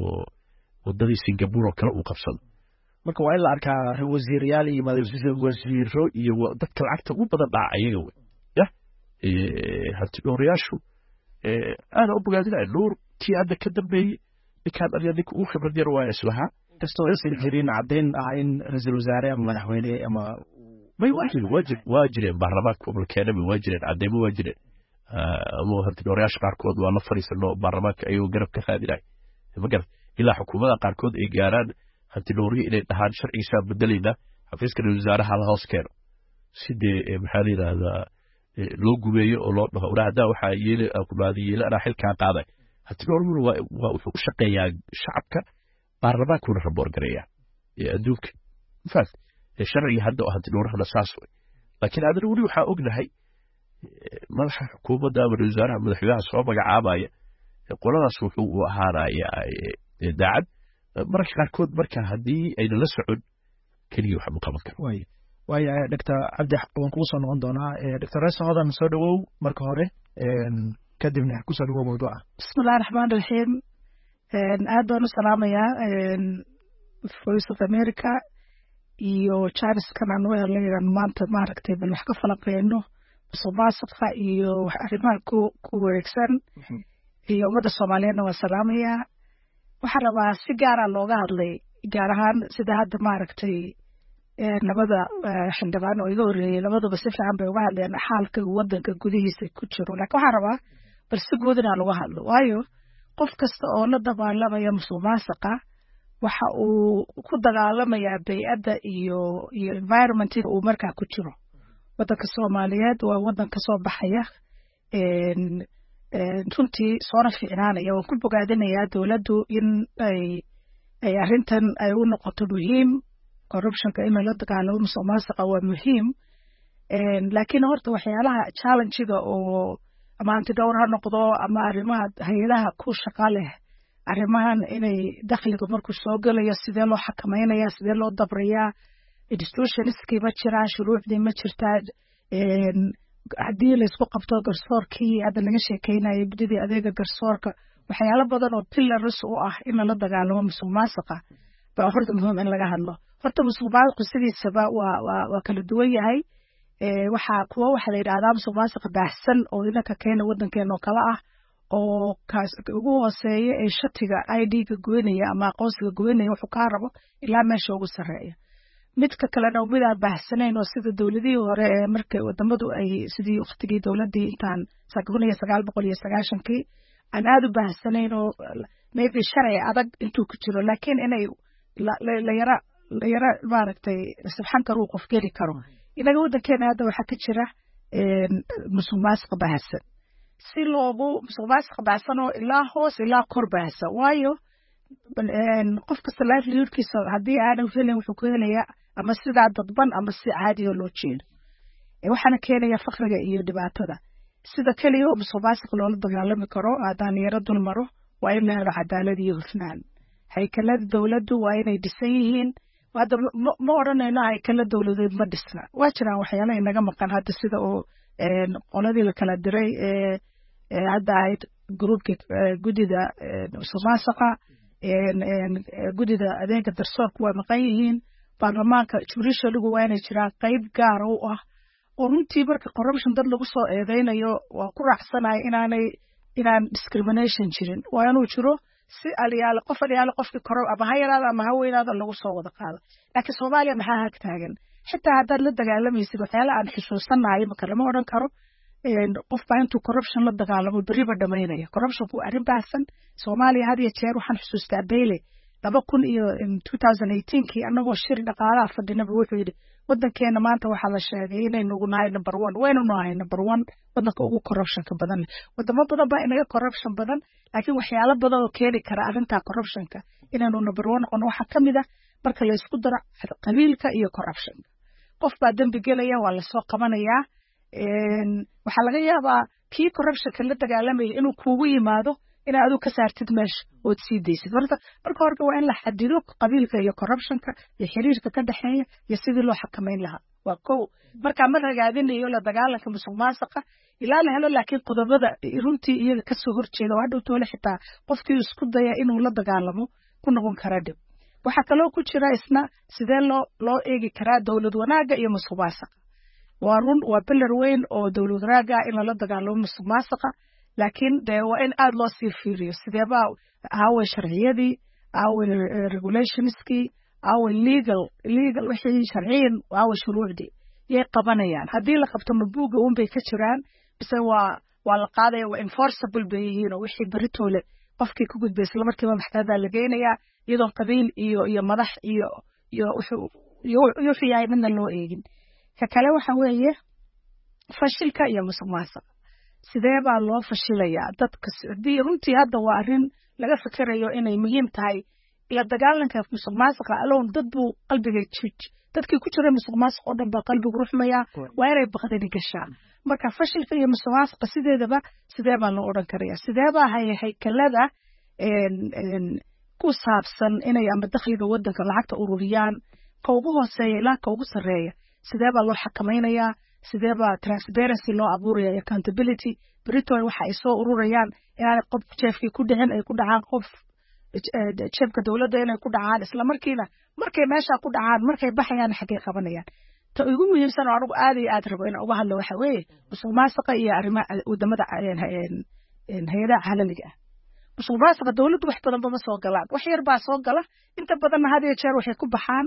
wadadii Singapore oo kale uu qabsado marka waa in la arkaa wasiirayaal iyo wasiiro iyo dadka lacagta ugu badan dhaca ayaga wey ya hanti dhowrayaashu aana u bogaadinaya nuur kii hadda ka dambeeyey ninkaan aniga ninka ugu khibrad yar waa islahaa kastoo aysan jirin caddayn ah in ra-iisul wasaare ama madaxweyne ama may waa jireen waa jireen waa jireen baarlamaanka gobolkeena waa jireen caddeymo waa jireen ama hanti dhowrayaasha qaarkood waa la fadhiisano baarlamaanka ayagoo garab ka raadinaya ma garan ilaa xukuumadda qaarkood ay gaaraan hanti dhowrihi inay dhahaan sharcigiisaa bedelaynaa xafiiska ra-iisul wasaaraha la hoos keeno sidee maxaa la yidhaahdaa loo gumeeyo oo loo dhaho ora haddaa waxaa yeele kumaadi yeele anaa xilkaa qaaday hanti dhowrihuna waa wuxuu u shaqeeyaa shacabka baarlamaankuna raboor gareeyaa adduunka mafaat sharciga hadda oo hanti dhowrahana saas way laakiin adana weli waxaa ognahay madaxa xukuumadda ama ra-iisul wasaaraha madaxweynaha soo magacaabaya qoladaas wuxuu u ahaanaya daacad mararka qaarkood marka haddii ayna la socon keliya wax ma qaban karo waay waaya doctor cabdi waan kugu soo noqon doonaa doctor reeso hodan soo dhawow marka hore kadibna ku soo dhawow mawduuca bismillahi raxmaani raxiim aad baan u salaamayaa voice of america iyo Charles-kan aan u helay maanta maaragtay bal wax ka falanqeyno musuqmaasuqa iyo arrimaha ku ku wareegsan iyo ummadda Soomaaliyeedna waa salaamaya waxaan rabaa si gaar ah looga hadlay gaar ahaan sida hadda maaragtay labada xildhibaan oo iga horeeyay labaduba si fiican bay uga hadleen xaalka waddanka gudihiisa ku jiro laakiin waxaan rabaa bal si guud inaan uga hadlo waayo qof kasta oo la dagaalamaya musuqmaasuqa waxa uu ku dagaalamayaa bay'adda iyo iyo environment-ka uu markaa ku jiro waddanka Soomaaliyeed waa waddan ka soo baxaya een runtii soona fiicnaanaya waan ku bogaadinayaa dowladdu in ay ay arrintan ay u noqoto muhiim corruptionka in la dagaalamo musuqmaasuqa waa muhiim een laakiin horta waxyaalaha challenge-ga oo ama antidowr ha noqdo ama arrimaha hay'adaha ku shaqo leh arrimahan inay dakhliga markuu soo galayo sidee loo xakameynaya sidee loo dabrayaa institutionskii ma jiraan shuruucdii ma jirtaa een haddii la isku qabto garsoorkii hadda laga sheekeynayay bididii adeega garsoorka waxyaalo badan oo pillars u ah in la dagaalamo musuqmaasuqa baa horta muhiim in laga hadlo horta musuqmaasuqa sidiisaba waa waa waa kala duwan yahay ee waxa kuwa waxa la yiraahdaa musuqmaasuqa baahsan oo inaka keena waddankeena oo kala ah oo kaas ugu hooseeya ee shatiga I D-ga goynaya ama aqoonsiga goynaya wuxuu ka rabo ilaa meesha ugu sareeya midka kale oo mid aan baahsanayn oo sida dawladii hore ee markay wadamadu ay sidii waqtigii dawladii intaan kun iyo sagaal boqol iyo sagaashan-kii aan aad u baahsanayn oo maybe sharci adag intuu ku jiro laakiin inay la yara la yara maaragtay subxaan karo qof geli karo inaga waddankeena hadda waxa ka jira een musuqmaasuq baahsan si loogu musuqmaasuq baahsan oo ilaa hoos ilaa kor baahsan waayo een qof kasta livelihoodkiisa haddii aanu helin wuxuu ku helayaa ama sidaa dadban ama si caadi oo loo jeedo ee waxaana keenaya faqriga iyo dhibaatada sida kaliya oo musuqmaasuq loola dagaalami karo haddaan yara dul maro waa in la helo cadaalad iyo hufnaan haykalada dawladdu waa inay dhisan yihiin hadda ma odhanayno haykala dawladeed ma dhisna waa jiraan waxyaalo inaga maqan hadda sida oo qoladii la kala diray ee hadda ahayd groupka gudida musuqmaasuqa gudida adeega garsoorka waa maqan yihiin baarlamaanka judicialygu waa inay jiraan qayb gaar u ah oo runtii marka corruption dad lagu soo eedeynayo waa ku raacsanahay inaanay inaan discrimination jirin waa inuu jiro si aliyaal qof aliyaal qofkii koro ama ha yaraado ama ha weynaado lagu soo wada qaado laakiin Soomaaliya maxaa hag taagan xitaa haddaad la dagaalamaysid waxyaala aan xusuusanahay marka lama odhan karo een qof baa intuu corruption la dagaalamo beriba dhamaynaya corruption ku arrin baahsan Soomaaliya had iyo jeer waxaan xusuustaa Bailey laba kun iyo twenty eighteen-kii anagoo shir dhaqaalaha fadhinaba wuxuu yidhi waddankeena maanta waxaa la sheegay inaynu ugu nahay number one waynu nahay number one waddanka ugu corruptionka badan wadamo badan baa inaga corruption badan laakiin waxyaalo badan oo keeni kara arrinta corruptionka inaynu number one noqono waxaa ka mid ah marka la isku daro qabiilka iyo corruption qof baa dambi gelaya waa la soo qabanayaa een waxaa laga yaabaa kii corruptionka la dagaalamaya inuu kuugu yimaado inaad adu ka saartid meesha oo sii deysid marka marka hore waa in la xadido qabiilka iyo corruptionka iyo xiriirka ka dhaxeeya iyo sidii loo xakameyn lahaa waa kow marka ma ragaadinayo la dagaalanka musuqmaasuqa ilaa la helo laakiin qodobada runtii iyaga ka soo horjeeda waa dhowto la xitaa qofkii isku daya inuu la dagaalamo ku noqon kara dib waxa kale oo ku jira isna sidee loo loo eegi karaa dawlad wanaaga iyo musuqmaasuqa waa run waa pillar weyn oo dawlad wanaaga in la dagaalamo musuqmaasuqa laakiin de waa in aad loo sii fiiriyo sidee baa aaway sharciyadii aaway regulationskii aaway legal legal wixii sharciyan aaway shuruucdii yay qabanayaan haddii la qabto mabuuga un bay ka jiraan bise waa waa la qaadaya waa enforceable bay yihiin oo wixii beritoole qofkii ku gudbay isla markiiba maxkamada la geynayaa iyadoo qabiil iyo iyo madax iyo iyo wuxuu iyo fiyahay midna loo eegin ka kale waxa weeye fashilka iyo musuqmaasuqa sidee baa loo fashilayaa dadka sidii runtii hadda waa arrin laga fikirayo inay muhiim tahay ila dagaalanka musuqmaasuqa aloon dad buu qalbiga jij dadkii ku jiray musuqmaasuq oo dhan baa qalbigu ruxmaya waa inay baqdani gashaa marka fashilka iyo musuqmaasuqa sideedaba sidee baa loo odhan karayaa sidee baa haykalada een ku saabsan inay ama dakhliga waddanka lacagta ururiyaan ka ugu hooseeya ilaa ka ugu sarreeya sidee baa loo xakamaynayaa sidee baa transparency loo abuuraya accountability Britain waxa ay soo ururayaan inaanay qof jeefkii ku dhicin ay ku dhacaan qof jeebka dowladda inay ku dhacaan isla markiina markay meesha ku dhacaan markay baxayaan xagee qabanayaan ta ugu muhiimsan oo anigu aad iyo aad rabo inaan uga hadlo waxa weeye musuqmaasuqa iyo arrimaha wadamada hay'adaha caalamiga ah musuqmaasuqa dowladdu wax badan ma soo galaan wax yar baa soo gala inta badanna had iyo jeer waxay ku baxaan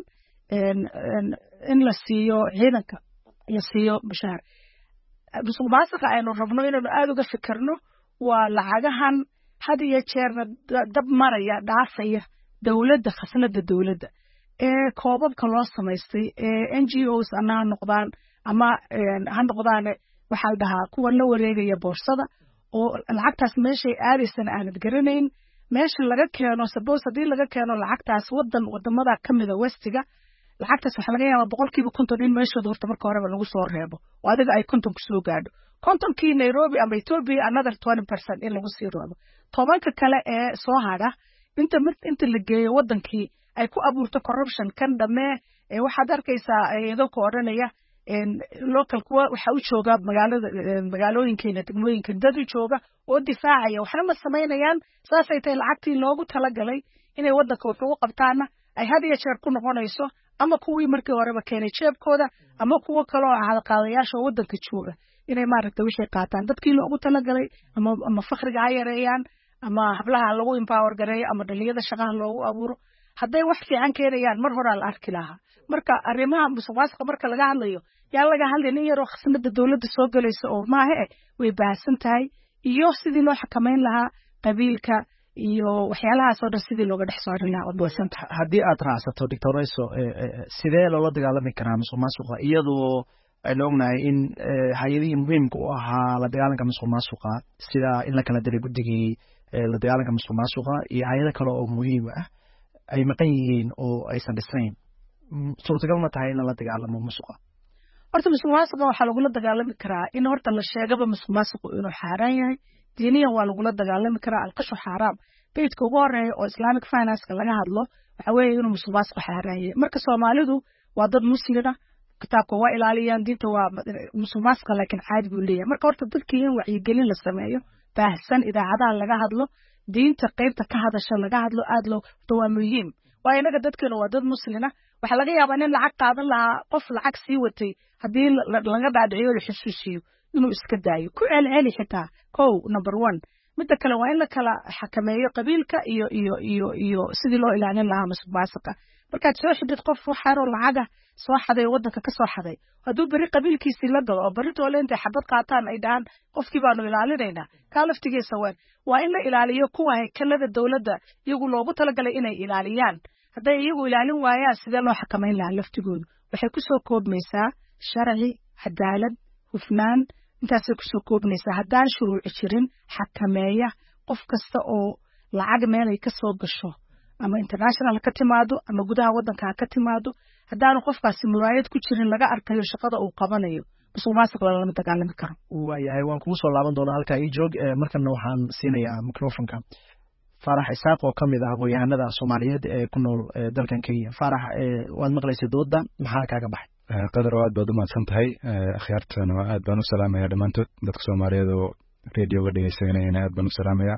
in la siiyo ciidanka la siiyo mushaar musuqmaasuqa aynu rabno inaynu aad uga fikirno waa lacagahan had iyo jeerna dab maraya dhaafaya dowladda khasnada dowladda ee koobabka loo samaystay ee N G Os ana noqdaan ama ha noqdaan waxa la dhahaa kuwa la wareegaya boorsada oo lacagtaas meeshay aadaysan aanad garanayn meesha laga keeno suppose hadii laga keeno lacagtaas wadan wadamada kamida westiga lacagtaas waxa laga yaabaa boqolkiiba konton in meeshooda horta marka horeba lagu soo reebo oo adiga ay konton ku soo gaadho kontonkii Nairobi ama Ethiopia another twenty percent in lagu sii reebo tobanka kale ee soo hada inta inta la geeyo wadankii ay ku abuurto corruption kan dhame ee waxaad arkaysaa iyadoo ku oranaya in local kuwa waxa uu jooga magaalada magaalooyinkeena degmooyinka dad u jooga oo difaacaya waxna ma sameynayaan saasay tahay lacagtii loogu talagalay inay wadanka wax ugu qabtaana ay had iyo jeer ku noqonayso ama kuwii markii horeba keenay jeebkooda ama kuwa kale oo ahad qaadayaasha wadanka jooga inay maaragtay wixii qaataan dadkii loogu talagalay ama ama fakhriga ay yareeyaan ama hablaha lagu empower gareeyo ama dhaliyada shaqaha loogu abuuro hadday wax fiican keenayaan mar hore la arki lahaa marka arrimaha musuqmaasuqa marka laga hadlayo yaa laga hadlayn in yaroo khasnada dowladda soo galaysa oo maahe way baahsan tahay iyo sidii loo xakameyn lahaa qabiilka iyo waxyaalahaas oo dhan sidii looga dhex saarin lahaa oo boosan tahay haddii aad raacsato doctor Rayso sidee loola dagaalami karaa musuqmaasuqa iyadoo aynu ognahay in hay'adihii muhiimka u ahaa la dagaalanka musuqmaasuqa sida in la kala diray guddigii la dagaalanka musuqmaasuqa iyo hay'ado kale oo muhiim ah ay maqan yihiin oo aysan dhisnayn suurtagal ma tahay in la dagaalamo musuqa horta musuqmaasuqa waxaa lagula dagaalami karaa in horta la sheegaba musuqmaasuqu inuu xaaraan yahay diiniyan waa lagula dagaalami karaa alqashu xaaraam beedka ugu horeeya oo islamic finance laga hadlo waxa weeye inuu musuqmaasuqu xaaraan yahay marka Soomaalidu waa dad muslimiina kitaabka waa ilaaliyaan diinta waa musuqmaasuqa laakiin caadi buu leeyahay marka horta dadkii in wacyigelin la sameeyo baahsan idaacadaha laga hadlo diinta qaybta ka hadasha laga hadlo aad loo waa muhiim waa inaga dadkeena waa dad muslimiina waxa laga yaabaa in lacag qaadan lahaa qof lacag sii watay hadii laga dhaadhiciyo la xusuusiyo inuu iska daayo ku celceli xitaa kow number one midda kale waa in la kala xakameeyo qabiilka iyo iyo iyo iyo sidii loo ilaalin lahaa musuqmaasuqa markaad soo xidid qof waxaaro lacaga soo xaday wadanka ka soo xaday haduu bari qabiilkiisii la galo oo bari toolenta xabad qaataan ay dhahan qofkii baanu ilaalinaynaa ka laftigiisa waan waa in la ilaaliyo kuwa hay'adaha dawladda iyagu loogu talagalay inay ilaaliyaan hadday iyagu ilaalin waayaan sidee loo xakameyn lahaa laftigooda waxay ku soo koobmaysaa sharci cadaalad hufnaan intaas ku soo koobmaysaa haddaan shuruuc jirin xakameeya qof kasta oo lacag meel ay ka soo gasho ama international ka timaado ama gudaha wadanka ka timaado haddaan qofkaasi muraayad ku jirin laga arkayo shaqada uu qabanayo musuqmaasuqa lama dagaalami karo waayahay waan kugu soo laaban doonaa halka ii joog markana waxaan siinayaa microfonka Farax Isaaq oo kamid ah aqoonyahanada Soomaaliyeed ee ku nool dalkan Kenya Farax waad maqlaysay dooda maxaa kaaga baxay qadar aad baad u mahadsan tahay akhyaartana aad baan u salaamayaa dhamaantood dadka Soomaaliyeed oo radio-ga dhageysanayna aad baan u salaamayaa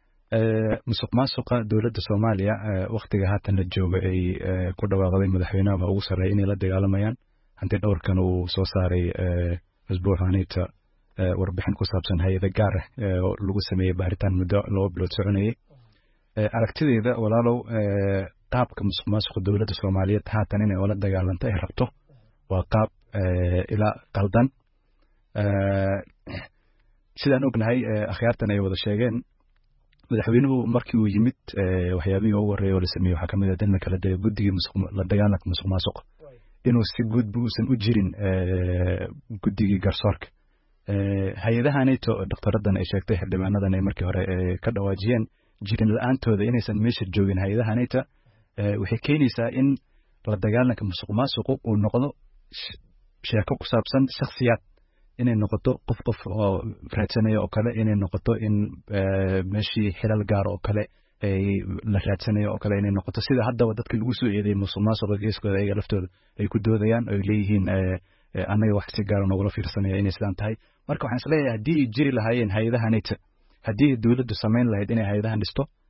musuqmaasuqa dowladda Soomaaliya waqtiga haatan la joogo ay ku dhawaaqday madaxweynaha ugu sareeyay inay la dagaalamayaan hanti dhowrkan uu soo saaray usbuucanita warbixin ku saabsan hay'ada gaar ah oo lagu sameeyay baaritaan muddo laba bilood soconayay aragtideeda walaalow qaabka musuqmaasuqa dowladda Soomaaliyeed haatan inay wala dagaalanto ay rabto waa qaab ila qaldan sidaan ognahay akhyaartan ay wada sheegeen madaxweynuhu markii uu yimid waxyaabihii ugu horeeyay oo la sameeyay waxa kamid ah dan kala day guddigii la dagaalanka musuqmaasuqa inuu si guud uusan u jirin guddigii garsoorka hay'adahanayto doctoradan ay sheegtay xildhibaanadan ay markii hore ka dhawaajiyeen jirin la'aantooda inaysan meesha joogin hay'adahanayta waxay keenaysaa in la dagaalanka musuqmaasuqu uu noqdo sheeko ku saabsan shakhsiyaad inay noqoto qof qof oo raadsanayo oo kale inay noqoto in meeshii xilal gaar oo kale ay la raadsanayo oo kale inay noqoto sida haddaba dadka lagu soo eedeeyay musuqmaasuqa geeskooda ayaga laftooda ay ku doodayaan oo ay leeyihiin anaga wax si gaar ah nogula fiirsanaya inay sidaan tahay marka waxaan isleeyahay haddii ay jiri lahaayeen hay'adahanayta haddii dowladdu samayn lahayd inay hay'adahan dhisto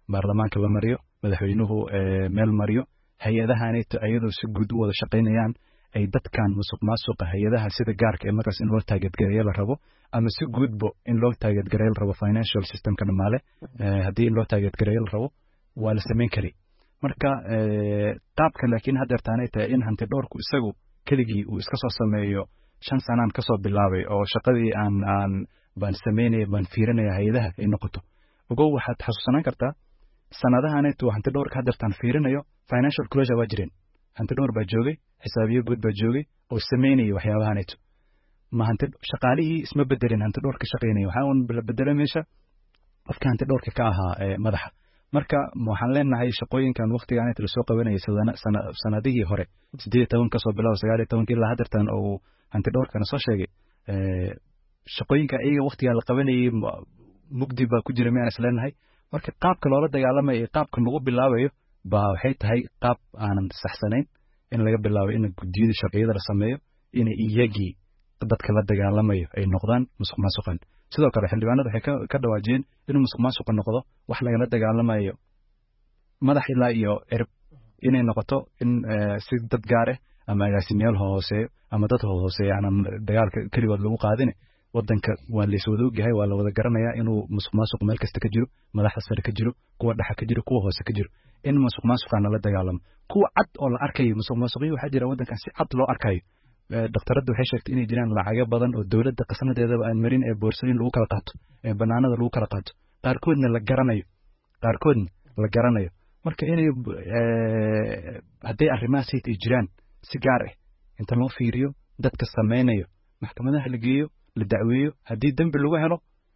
baarlamaanka la mariyo madaxweynuhu meel mariyo hay-adahanayto ayadoo si guud u wada shaqaynayaan ay dadkan musuq maasuqa hay-adaha sida gaarka ee markaas in loo taageedgareeyo la rabo ama si guudbo in loo taageedgareeyo la rabo financial systemka dhamaale haddii in loo taageedgareeyo la rabo waa la samayn kari marka qaabka laakiin haddeertaanay tahay in hanti dhowrku isagu keligii uu iska soo sameeyo shan sanaan kasoo bilaabay oo shaqadii aan aan baan samaynaya baan fiirinaya hay-adaha ay noqoto ogow waxaad xasuusanaan kartaa sanadahanaytu hanti dhowrka haddeertaan fiirinayo financial closure waa jireen hanti dhowr baa joogay xisaabiyo guud baa joogay oo samaynaya waxyaabahanaytu ma hanti shaqaalihii isma bedelin hanti dhowrka shaqaynaya waxaa un la bedelay meesha qofka hanti dhowrka ka ahaa madaxa marka waxaan leenahay shaqooyinkan waqtigan inta lasoo qabanayay sanadihii hore sideed iyo toban kasoo bilaabo sagaal iyo tobankii ilaa haddeertan oo hanti dhowrkana soo sheegay shaqooyinka iyaga waqtigan la qabanayay mugdi baa ku jira miyaan isleenahay marka qaabka loola dagaalamayo iyo qaabka lagu bilaabayo baa waxay tahay qaab aanan saxsanayn in laga bilaabo in guddiyada sharciyada la sameeyo inay iyagii dadka la dagaalamayo ay noqdaan musuq maasuqan sidoo kale xildhibaanada waxay ka dhawaajiyeen inuu musuq maasuqa noqdo wax lagala dagaalamayo madax ilaa iyo erb inay noqoto in si dad gaar ah ama agaasimayaal hooseeyo ama dad hooseeyo aanan dagaalka keligood lagu qaadin wadanka waa la iswada ogyahay waa la wada garanayaa inuu musuq maasuq meel kasta ka jiro madaxda sare ka jiro kuwa dhexa ka jiro kuwa hoose ka jiro in musuq maasuqana la dagaalamo kuwa cad oo la arkayo musuq maasuqiyo waxaa jira wadankan si cad loo arkayo daktarada waxay sheegtay inay jiraan lacago badan oo dawladda qasnadeedaba aan marin ee boorsooyin lagu kala qaato ee banaanada lagu kala qaato qaarkoodna la garanayo qaarkoodna la garanayo marka inay hadday arrimahaas ay jiraan si gaar ah inta loo fiiriyo dadka samaynayo maxkamadaha la geeyo la dacweeyo haddii dembi lagu helo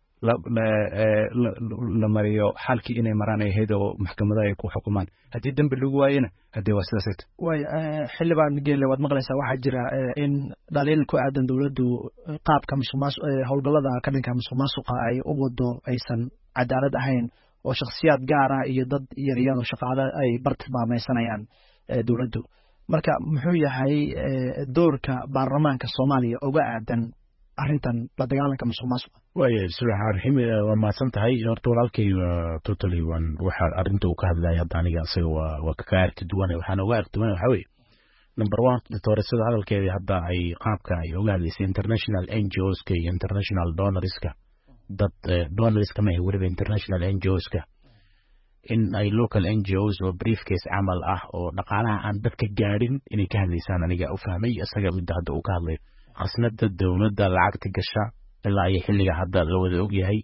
la mariyo xalkii inay maraan ay ahayd oo maxkamadaha ay ku xukumaan haddii dembi lagu waayena haddee waa sidaasayta way xildhibaan geelle waad maqlaysaa waxaa jira in dhaliil ku aadan dowladdu qaabka musuqmaasuq howlgallada ka dhanka musuqmaasuqa ay u wado aysan cadaalad ahayn oo shakhsiyaad gaar ah iyo dad yaryar oo shaqaale ay bartilmaamaysanayaan dowladdu marka muxuu yahay doorka baarlamaanka soomaaliya uga aadan arrintan la dagaalanka musuq maasuqa waaya bismillahi raxmaan raxiim waa mahadsan tahay horta walaalkay totally waan waxa arrinta uu ka hadlaya hadda aniga isaga waa waa ka aragti duwan waxaan uga aragti duwan waxa weeye number one doorashada hadalkeedii hadda ay qaabka ay uga hadlaysay international N G Os ka iyo international donors ka dad donors ka ma ay wariba international N G Os ka in ay local N G Os oo briefcase camal ah oo dhaqaalaha aan dadka gaadhin inay ka hadlaysaan aniga u fahmay isaga midda hadda uu ka hadlay qasnada dawladda lacagta gasha ilaa ay xilliga hadda la wada og yahay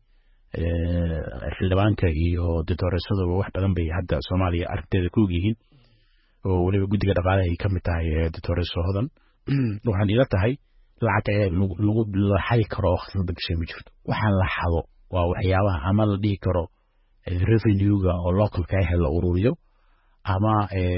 xildhibaanka iyo doorashada wax badan bay hadda Soomaaliya aragteeda ku yihiin oo waliba guddiga dhaqaalaha ay kamid tahay doorashoodan waxaan ila tahay lacag lagu la xali karo qasnada gashay ma jirto waxaan la xado waa waxyaabaha ama la dhigi karo revenue-ga oo local-ka ah la ururiyo ama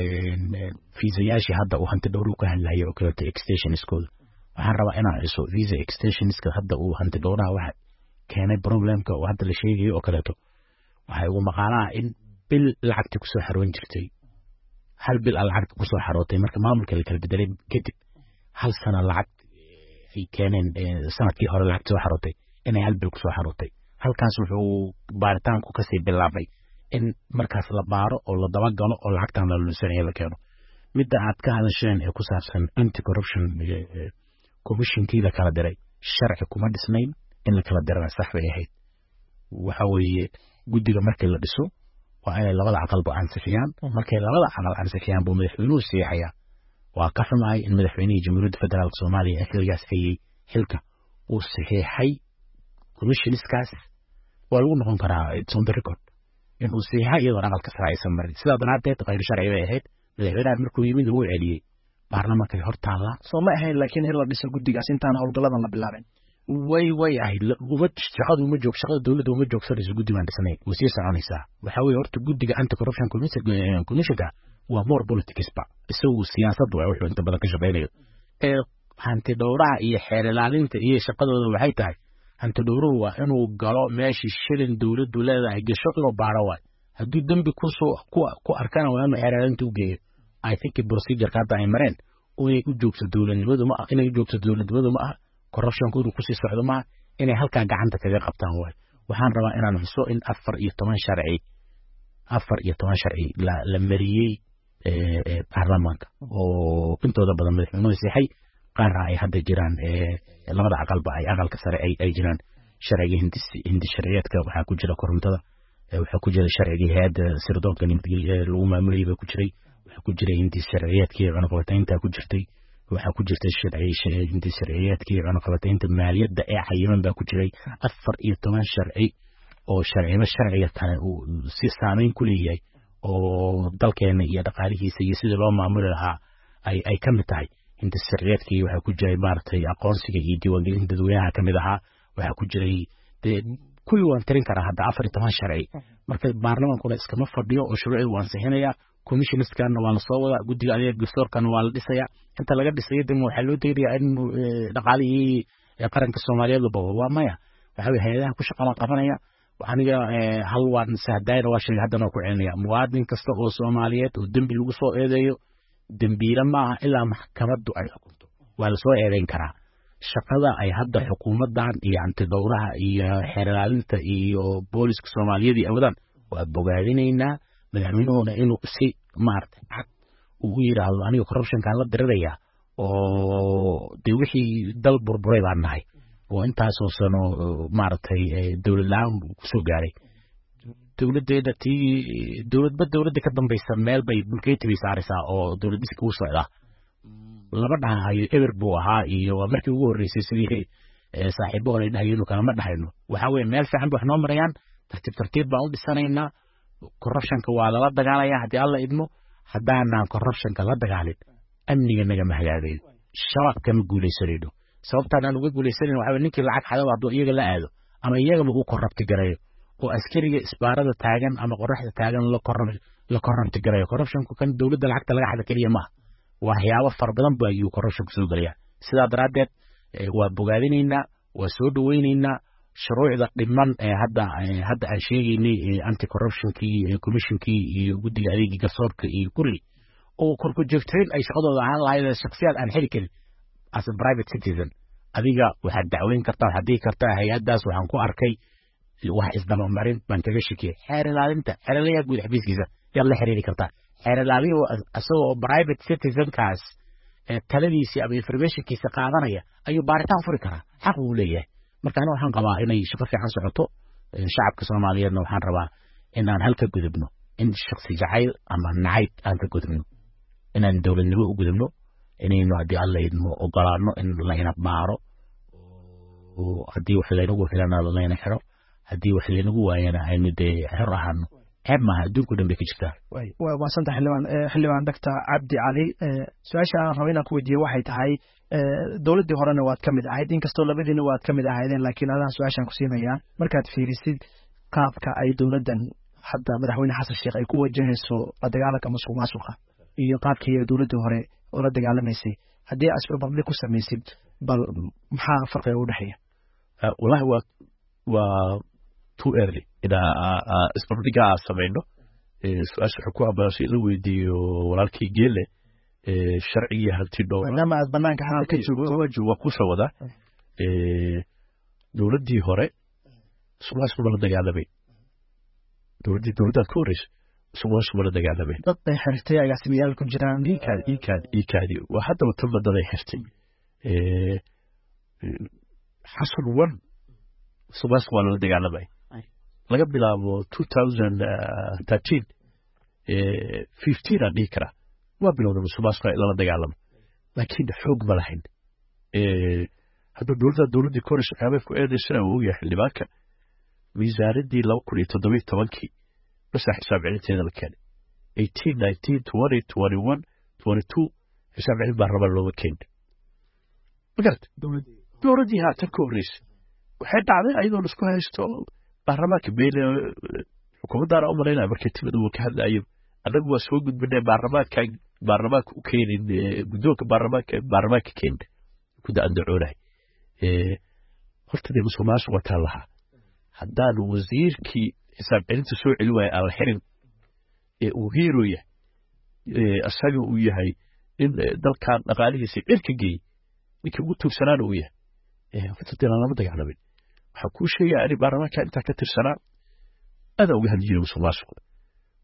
fiisayaashii hadda uu hanti dhowr ka hadlayo oo kale extension-iskooda waxaan rabaa inaan iso visa extension-iska hadda uu hanti dhowraha waxa keenay problemka oo hadda la sheegayo oo kaleeto waxay ugu maqaanaa in bil lacagti kusoo xaroon jirtay hal bil aan lacagta kusoo xarootay marka maamulka la kala bedelay kadib hal sana lacag ay keeneen sanadkii hore lacagta soo xarootay inay hal bil kusoo xarootay halkaas wuxuu baaritaanku kasii bilaabay in markaas la baaro oo la daba galo oo lacagtan la lunsanaya la keeno midda aad ka hadasheen ee ku saabsan anti corruption commissionkii la kala diray sharci kuma dhisnayn in la kala dirana sax bay ahayd waxa weeye guddiga markii la dhiso waa inay labada aqalba ansixiyaan markay labada aqal ansixiyaan buu madaxweynuhu siixaya waa ka xumahay in madaxweynihii jamhuuriyadda federaalka soomaaliya ee xilligaas hayay xilka uu saxiixay commissionskaas waa lagu noqon karaa it's on the record in uu saxiixay iyadoo aqalka sare aysan marin sidaa daraadeed qayr sharci bay ahayd madaxweynaha markuu yimid lagu celiyey baarlamaanka hortaala soo ma ahayn laakiin in la dhiso guddigaas intaan howlgalladan la bilaabin way way ahayd uma shaqadu uma joog shaqada dawladda uma joogsanayso guddi baan dhisnay way sii soconaysaa waxa weeye horta guddiga anti corruption commissionka waa more politics ba isagu siyaasadda waa wuxuu inta badan ka shaqeynayo ee hanti dhowraha iyo xeer ilaalinta iyo shaqadooda waxay tahay hanti dhowruhu waa inuu galo meeshii shilin dawladdu leedahay gasho inuu baaro waay hadduu dembi kusoo ku arkana waa inuu xeer ilaalinta u geeyo I think procedure-ka hadda ay mareen inay u joogto dawladnimadu ma aha inay u joogto dawladnimadu ma aha corruption-ku inuu kusii socdo ma aha inay halkaa gacanta kaga qabtaan waay waxaan rabaa inaan xuso in afar iyo toban sharci afar iyo toban sharci la mariyey baarlamaanka oo intooda badan madaxweynuhu saxay qaarna ay hadda jiraan labada aqalba ay aqalka sare ay jiraan sharciga hindi sharciyeedka waxaa ku jira korontada waxaa ku jira sharciga hay'adda sirdoonka lagu maamulayay baa ku jiray waxaa ku jira hindi sharciyeedkii cunaqabataynta ku jirtay waxaa ku jirta sharci hindi sharciyeedkii cunaqabataynta maaliyadda ee cayiman baa ku jiray afar iyo toban sharci oo sharciba sharciga kale uu si saameyn ku leeyahay oo dalkeena iyo dhaqaalihiisa iyo sida loo maamuli lahaa ay ay ka mid tahay inta sharciyeedkii waxaa ku jiray maaragtay aqoonsiga iyo diiwaangelinta dadweynaha ka mid ahaa waxaa ku jiray dee kuwii waan tirin karaa hadda afar iyo toban sharci marka baarlamaankuna iskama fadhiyo oo shuruucii waan sixinaya commissionerskana waa la soo wadaa guddiga adeeg dastuurkana waa la dhisaya inta laga dhisayo dema waxaa loo degayaa in dhaqaalihii qaranka soomaaliyeed baba waa maya waxaa weye hay-adaha ku shaqama qabanaya aniga hal waan sahdaayna waa sheegay haddana ku celinaya muwaadin kasta oo soomaaliyeed oo dembi lagu soo eedeeyo dembiile maaha ilaa maxkamaddu ay xukunto waa la soo eedeyn karaa shaqada ay hadda xukuumaddan iyo antidowraha iyo xeerlaalinta iyo booliska soomaaliyeed ay wadaan waa bogaadinaynaa madaxweynuhuna inuu si maaragtay cad ugu yidhaahdo aniga corruptionkaan la diriraya oo dee wixii dal burburay baan nahay oo intaasoo sano maaragtay dowlad la-aan ku soo gaaray dowladdeeda tii dowladba dowladda ka dambaysa meel bay bulkeeti bay saaraysaa oo dowlad dhiska u socdaa lama dhahayo eber buu ahaa iyo waa markii ugu horreysay sidii saaxiibo hore dhahayenu kalama dhahayno waxaa weye meel fiican bay wax noo marayaan tartiib tartiib baan u dhisanaynaa corruptionka waa lala dagaalaya haddii alla idmo haddaanaan corruptionka la dagaalin amniga nagama hagaagayo shabaab kama guuleysanayno sababtaan aan uga guuleysanayn waxaa ninkii lacag xadaba hadduu iyaga la aado ama iyagaba uu korrabti garayo oo askariga isbaarada taagan ama qoraxda taagan la korrabti garayo corruptionku kan dowladda lacagta laga xada keliya maaha waxyaabo fara badan ba ayuu corruptionku soo gelayaa sidaa daraaddeed waa bogaadinaynaa waa soo dhaweynaynaa shuruucda dhiman ee hadda hadda aan sheegaynay anti corruptionkii commissionkii iyo guddiga adeegii garsoorka iyo kulli oo korku joogtayn ay shaqadooda ahaan lahayd shakhsiyaad aan xiri karin as a private citizen adiga waxaad dacweyn kartaa waxaad dhihi kartaa hay-addaas waxaan ku arkay wax isdabamarin baan kaga shakiyay xeer ilaalinta xeer ilaaliyaha guud xafiiskiisa yaad la xiriiri kartaa xeer ilaaliyo isagoo private citizenkaas taladiisii ama informationkiisa qaadanaya ayuu baaritaan furi karaa xaq uu leeyahay marka aniga waxaan qabaa inay shaqo fiican socoto shacabka soomaaliyeedna waxaan rabaa inaan halka gudubno in shaksi jacayl ama nacayb aan ka gudubno inaan dowladnimo u gudubno inaynu haddii alla idmo ogolaano in layna baaro haddii wax laynagu helana layna xiro haddii wax laynagu waayana aynu dee xor ahaano ceeb maaha adduunku dhan bay ka jirtaa waa maasanta xildhibaan xildhibaan doctor cabdi cali su-aasha aan rabo inaan ku weydiiye waxay tahay dowladdii horena waad ka mid ahayd inkastoo labadiina waad ka mid ahaydeen laakiin adaan su-aashaan ku siinayaa markaad fiirisid qaabka ay dowladdan hadda madaxweyne xasan sheekh ay ku wajahayso la dagaalanka masuq maasuqa iyo qaabkii dowladdii hore oo la dagaalamaysay haddii aad isbarbardhig ku samaysid bal maxaa farqiga u dhexeeya wallahi waa waa too early inaa isbarbardhiga aan samayno su-aasha wuxuu ku ambaasho in la weydiiyo walaalkii geele sharcigii hanti dhow maadaama aad banaanka hadda ka joogto waa kusoo wadaa dowladdii hore sumaashuma la dagaalamay dowladdii dowladdaad ka horreysay sumaashuma la dagaalamay dad bay xirtay agaasimayaal ku jiraan iikaadi iikaadi iikaadi waa haddaba tanba daday xirtay xasan wan sumaashka waa lala dagaalamay laga bilaabo two thousand thirteen fifteen aan dhihi karaa waa bilowda musuqmaasuqa in lala dagaalamo laakiin xoog ma lahayn hadda dowladda dowladdii ka horeysa waxyaabay ku eedaysana uu yahay xildhibaanka miisaanadii laba kun iyo toddoba iyo tobankii basaa xisaab celinteeda la keenay eighteen nineteen twenty twenty one twenty two xisaab celin baa raba looga keenay magarata dowladdii haatan ka horreysay waxay dhacday ayadoo la isku haysto baarlamaanka beele xukuumaddaana u malaynaya markay timid uu ka hadlayo annagu waa soo gudbinay baarlamaanka baarlamaanka u keenin guddoonka baarlamaanka baarlamaanka keenay ku da-andacoonahay horta dee musuq maasuq wataan lahaa haddaan wasiirkii xisaab celinta soo celi waaya aan la xirin ee uu hiiro yahay asaga uu yahay in dalkan dhaqaalihiisa cirka geeyey ninkii ugu tuugsanaana uu yahay horta dee lama dagaalamin waxaa kuu sheegaya ani baarlamaanka intaa ka tirsanaa adaa uga hadli jiray musuq maasuqa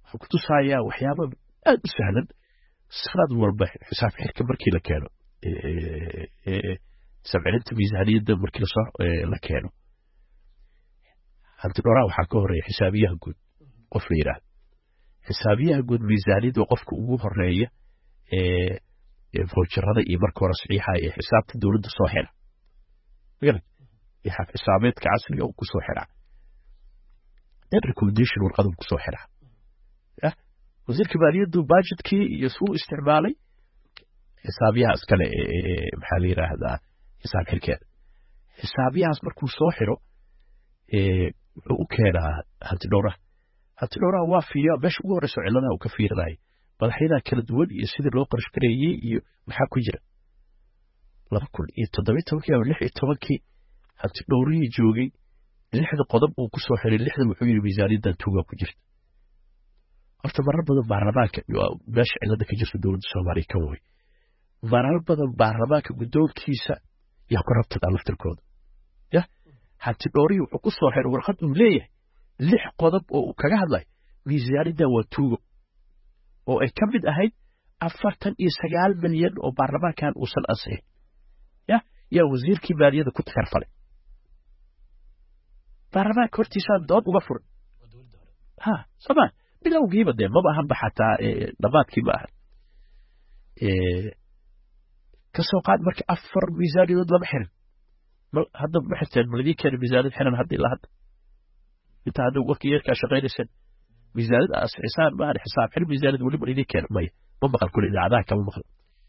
wuxuu ku tusayaa waxyaabo aad u sahlan sanad walba xisaab xirka markii la keeno sabcilinta miisaaniyadda markii lasoo la keeno hanti dhoraa waxaa ka horeeya xisaabiyaha guud qof la yidhaahdo xisaabiyaha guud miisaaniyadda qofka ugu horeeya ee fowjarada iyo marka hore saxiixa ee xisaabta dowladda soo xira magaran iyo xisaabeedka casriga uu ku soo xiraa dan recommendation warqadu ku soo xiraa ya wasiirka maaliyaddu budgetkii iyo suu isticmaalay xisaabiyaha iskale maxaa la yidhaahdaa xisaab xirkeeda xisaabiyahaas markuu soo xiro wuxuu u keenaa hanti dhowraha hanti dhowraha waa fiiriya meesha ugu horeyso ciladaha uu ka fiirinaya madaxyadaha kala duwan iyo sidii loo qarash gareeyey iyo maxaa ku jira laba kun iyo toddobiyo tobankii ama lix iyo tobankii hanti dhowrihii joogay lixda qodob uu ku soo xiray lixda wuxuu yidhi miisaaniyaddan tuugaa ku jirta horta marar badan baarlamaanka meesha cilada ka jirta dowladda soomaaliya ka way marar badan baarlamaanka guddoonkiisa yaa ku rabtada laftirkooda ya hanti dhowrihii wuxuu ku soo xiray warqad uu leeyahay lix qodob oo uu kaga hadlay miisaaniyaddan waa tuugo oo ay ka mid ahayd afartan iyo sagaal milyan oo baarlamaankan uusan ansixin ya yaa wasiirkii maaliyadda ku takarfalay baarlamaanka hortiisaan dood uga furay ha soma bilowgiiba dee maba ahanba xataa dhammaadkii ma ahan ka soo qaad marka afar miisaaniyadood lama xirin hadda ma xirteen maladii keena miisaaniyad xiran hadda ilaa hadda inta hadda warkii yeerkaa shaqaynayseen miisaaniyad asixisaan ma ahan xisaab xir miisaaniyad weli maladii keena maya ma maqal kule idaacadaha kama maqal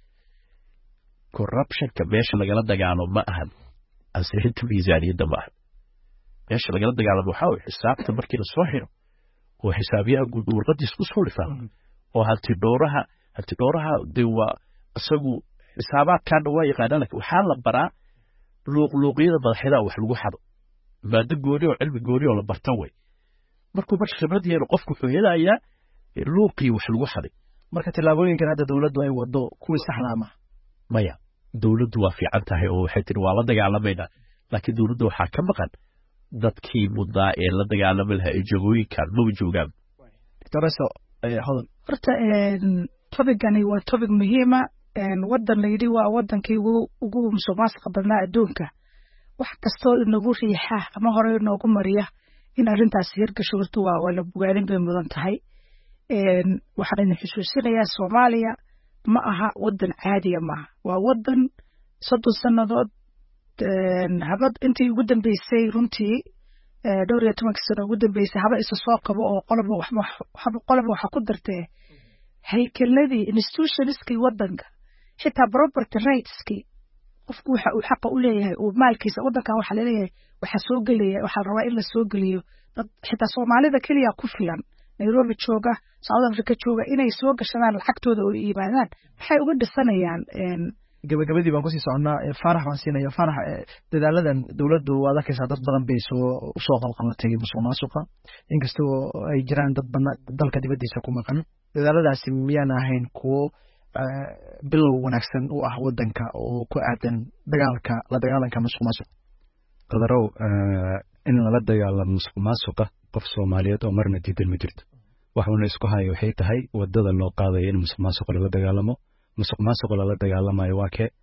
corruptionka meesha lagala dagaalo ma ahan ansixinta miisaaniyadda ma ahan meesha lagala dagaalamo waxaa way xisaabta markii la soo xiro oo xisaabiyaha guud warqadiisa ku soo dhifaa oo hanti dhowraha hanti dhowraha dee waa isagu xisaabaadkaana waa yaqaanaa laakiin waxaa la baraa luuqluuqyada madaxyadaha wax lagu xado maado gooni oo cilmi gooni oo la barta way markuu marka khibrad yeelo qofku wuxuu helayaa luuqii wax lagu xaday marka tillaabooyinkan hadda dowladdu ay wado kuwii saxda ama maya dowladdu waa fiican tahay oo waxay tiri waa la dagaalamaynaa laakiin dowladdu waxaa ka maqan dadkii muddaa ee la dagaalami lahaa ee jagooyinkan maba joogaan doctoreso hodan horta tobigani waa tobig muhiima wadan la yidhi waa wadankii ugu musuqmaasuqa badnaa adduunka wax kastoo inagu riixa ama hore inoogu mariya in arrintaasi hirgasho horta waa waa la bogaalin bay mudan tahay waxaan idin xusuusinayaa soomaaliya ma aha wadan caadiya maaha waa wadan soddon sannadood habad intii ugu dambeysay runtii dhowr iyo tobankii sano ugu dambeysay haba isa soo qabo oo qoloba qoloba waxa ku dartee haykeladii institutionskii wadanka xitaa property rightskii qofku waxa uu xaqa u leeyahay uu maalkiisa wadankan waxa leeyahay waxa soo gelaya waxa rabaa in la soo geliyo dad xitaa Soomaalida kaliya ku filan Nairobi jooga South Africa jooga inay soo gashadaan lacagtooda oo iibadaan waxay uga dhisanayaan gabagabadii baan ku sii soconnaa farax baan siinaya farax dadaaladan dowladdu waa arkaysaa dad badan bay soo soo qalqalatay musuqmaasuqa inkastoo ay jiraan dad badan dalka dibadiisa ku maqan dadaaladaasi miyaan ahayn kuwo bilow wanaagsan u ah wadanka oo ku aadan dagaalka la dagaalanka musuqmaasuqa qadarow in la dagaalamo musuqmaasuqa qof Soomaaliyeed oo marna diidan ma jirto waxaana isku hayo waxay tahay wadada loo qaaday in musuqmaasuqa la dagaalamo musuqmaasuqa la dagaalamayo waa kee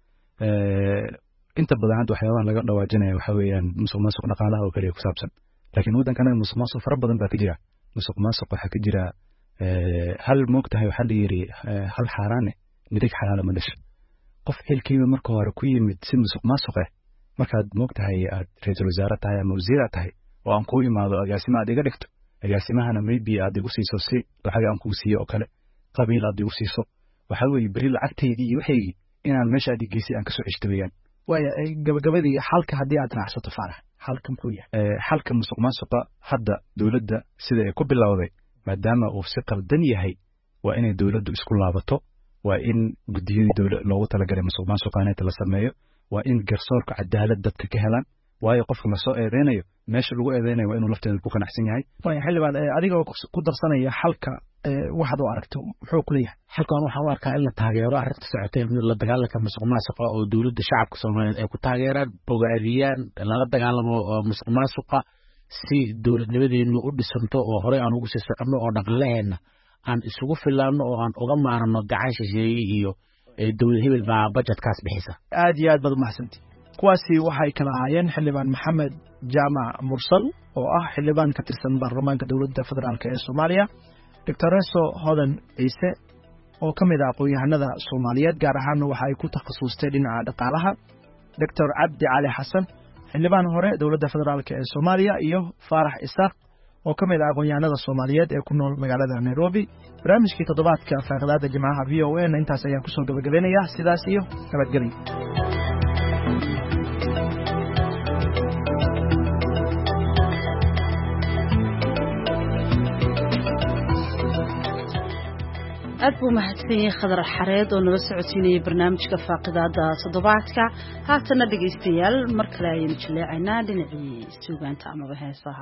inta badan hadda waxyaabaha laga dhawaajinayo waxa weeyaan musuqmaasuq dhaqaalaha oo kaliya ku saabsan laakiin wadankan musuqmaasuq fara badan baa ka jira musuqmaasuq waxa ka jira hal moogtahay waxa la yiri hal xaaraane nirig xalaal ma dhasho qof xilkiiba marka hore ku yimid si musuqmaasuq ah markaad moogtahay aad ra'iisul wasaare tahay ama wasiir tahay oo aan ku imaado agaasima aad iga dhigto agaasimahana maybe aad igu siiso si lacag aan ku siiyo oo kale qabiil aad igu siiso waxa weeye bari lacagteedii iyo wixii inaan meesha aad geysay aan ka soo cishtabayaan waya gabagabadii xalka hadii aad raacsato farax xalka muxuu yahay xalka musuqmaasuqa hadda dawladda sida ay ku bilowday maadaama uu si qaldan yahay waa inay dawladdu isku laabato waa in gudiyada dawladda loogu talagalay musuqmaasuqa inay la sameeyo waa in garsoorka cadaalad dadka ka helaan waayo qofka la soo eedeynayo meesha lagu eedeynayo waa inuu lafteeda ku qanacsan yahay waya xilibaan adiga ku darsanaya xalka waxaad u aragto muxuu ku leeyahay xalkan waxaan u arkaa in la taageero arrinta socotay in la dagaalanka musuqmaasuqa oo dawladda shacabka Soomaaliyeed ay ku taageeraan bogaadiyaan lala dagaalamo musuqmaasuqa si dawladnimadeenu u dhisanto oo hore aan ugu sii socono oo dhaqanleena aan isugu filaano oo aan uga maarano gacan shisheeye iyo dowlad hebel baa budgetkaas bixisa. aad iyo aad baad umahadsantii. kuwaasi waxay kala ahaayeen xildhibaan maxamed jaamac mursal oo ah xildhibaan ka tirsan baarlamaanka dowladda federaalk ee Soomaaliya, Doctor Reso Hodan Ciise oo ka mid ah aqoon-yahanada Soomaaliyeed gaar ahaan waxa ay ku takhasustay dhinaca dhaqaalaha, Doctor Cabdi Cali Xasan xildhibaan hore dowladda federaalk ee Soomaaliya, iyo Faarax Isaaq oo ka mid ah aqoon-yahanada Soomaaliyeed ee ku nool magaalada Nairobi. barnaamijkii toddobaadka faaqadaada jimcaha V O A intaas ayaan ku soo gabagabeynayaa. sidaas iyo nabadgelyo. aad buu mahadsan yahay Khadar Xareed oo nala socodsiinayay barnaamijka faaqidaada toddobaadka. haatana dhegaystayaal mar kale ayaynu jilleecaynaa dhinacii suugaanta amaba heesaha.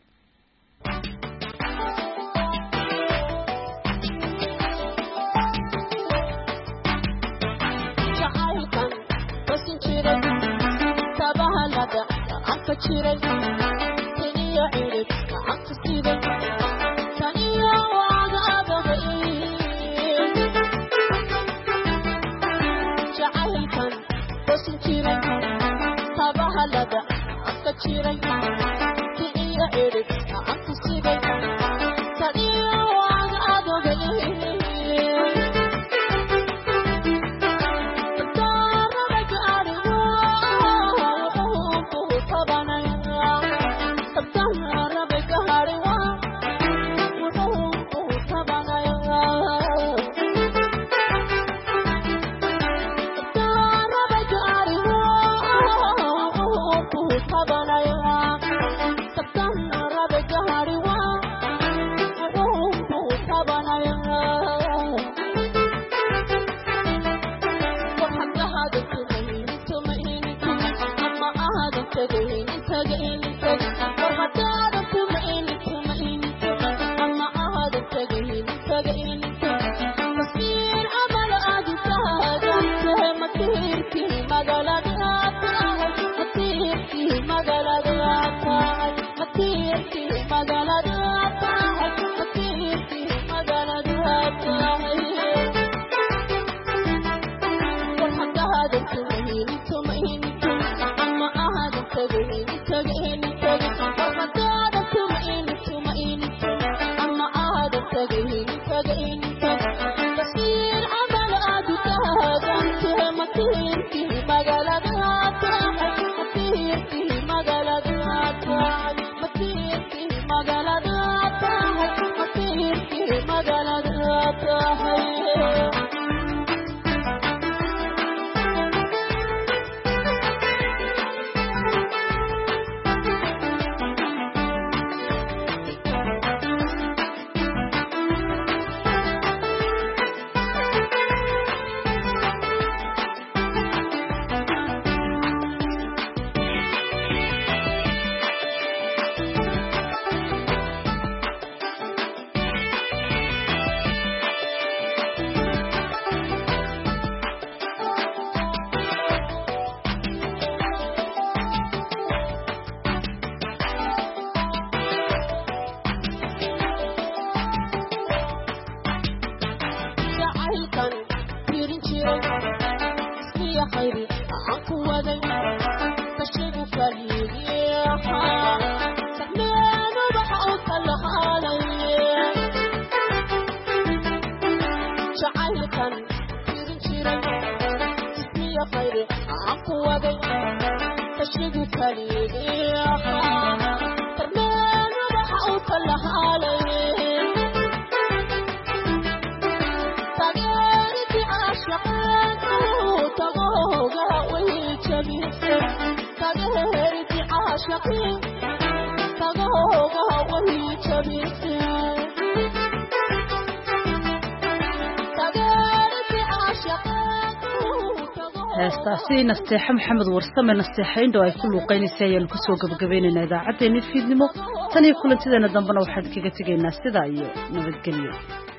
heestaasi nasteexa maxamed warsame nasteexayndho ay ku luuqaynaysay ayaan ku soo gabagabaynaynaa idaacaddeenii fiidnimo tan iyo kulantideena dambena waxaan kaga tegaynaa sidaa iyo nabadgelyo.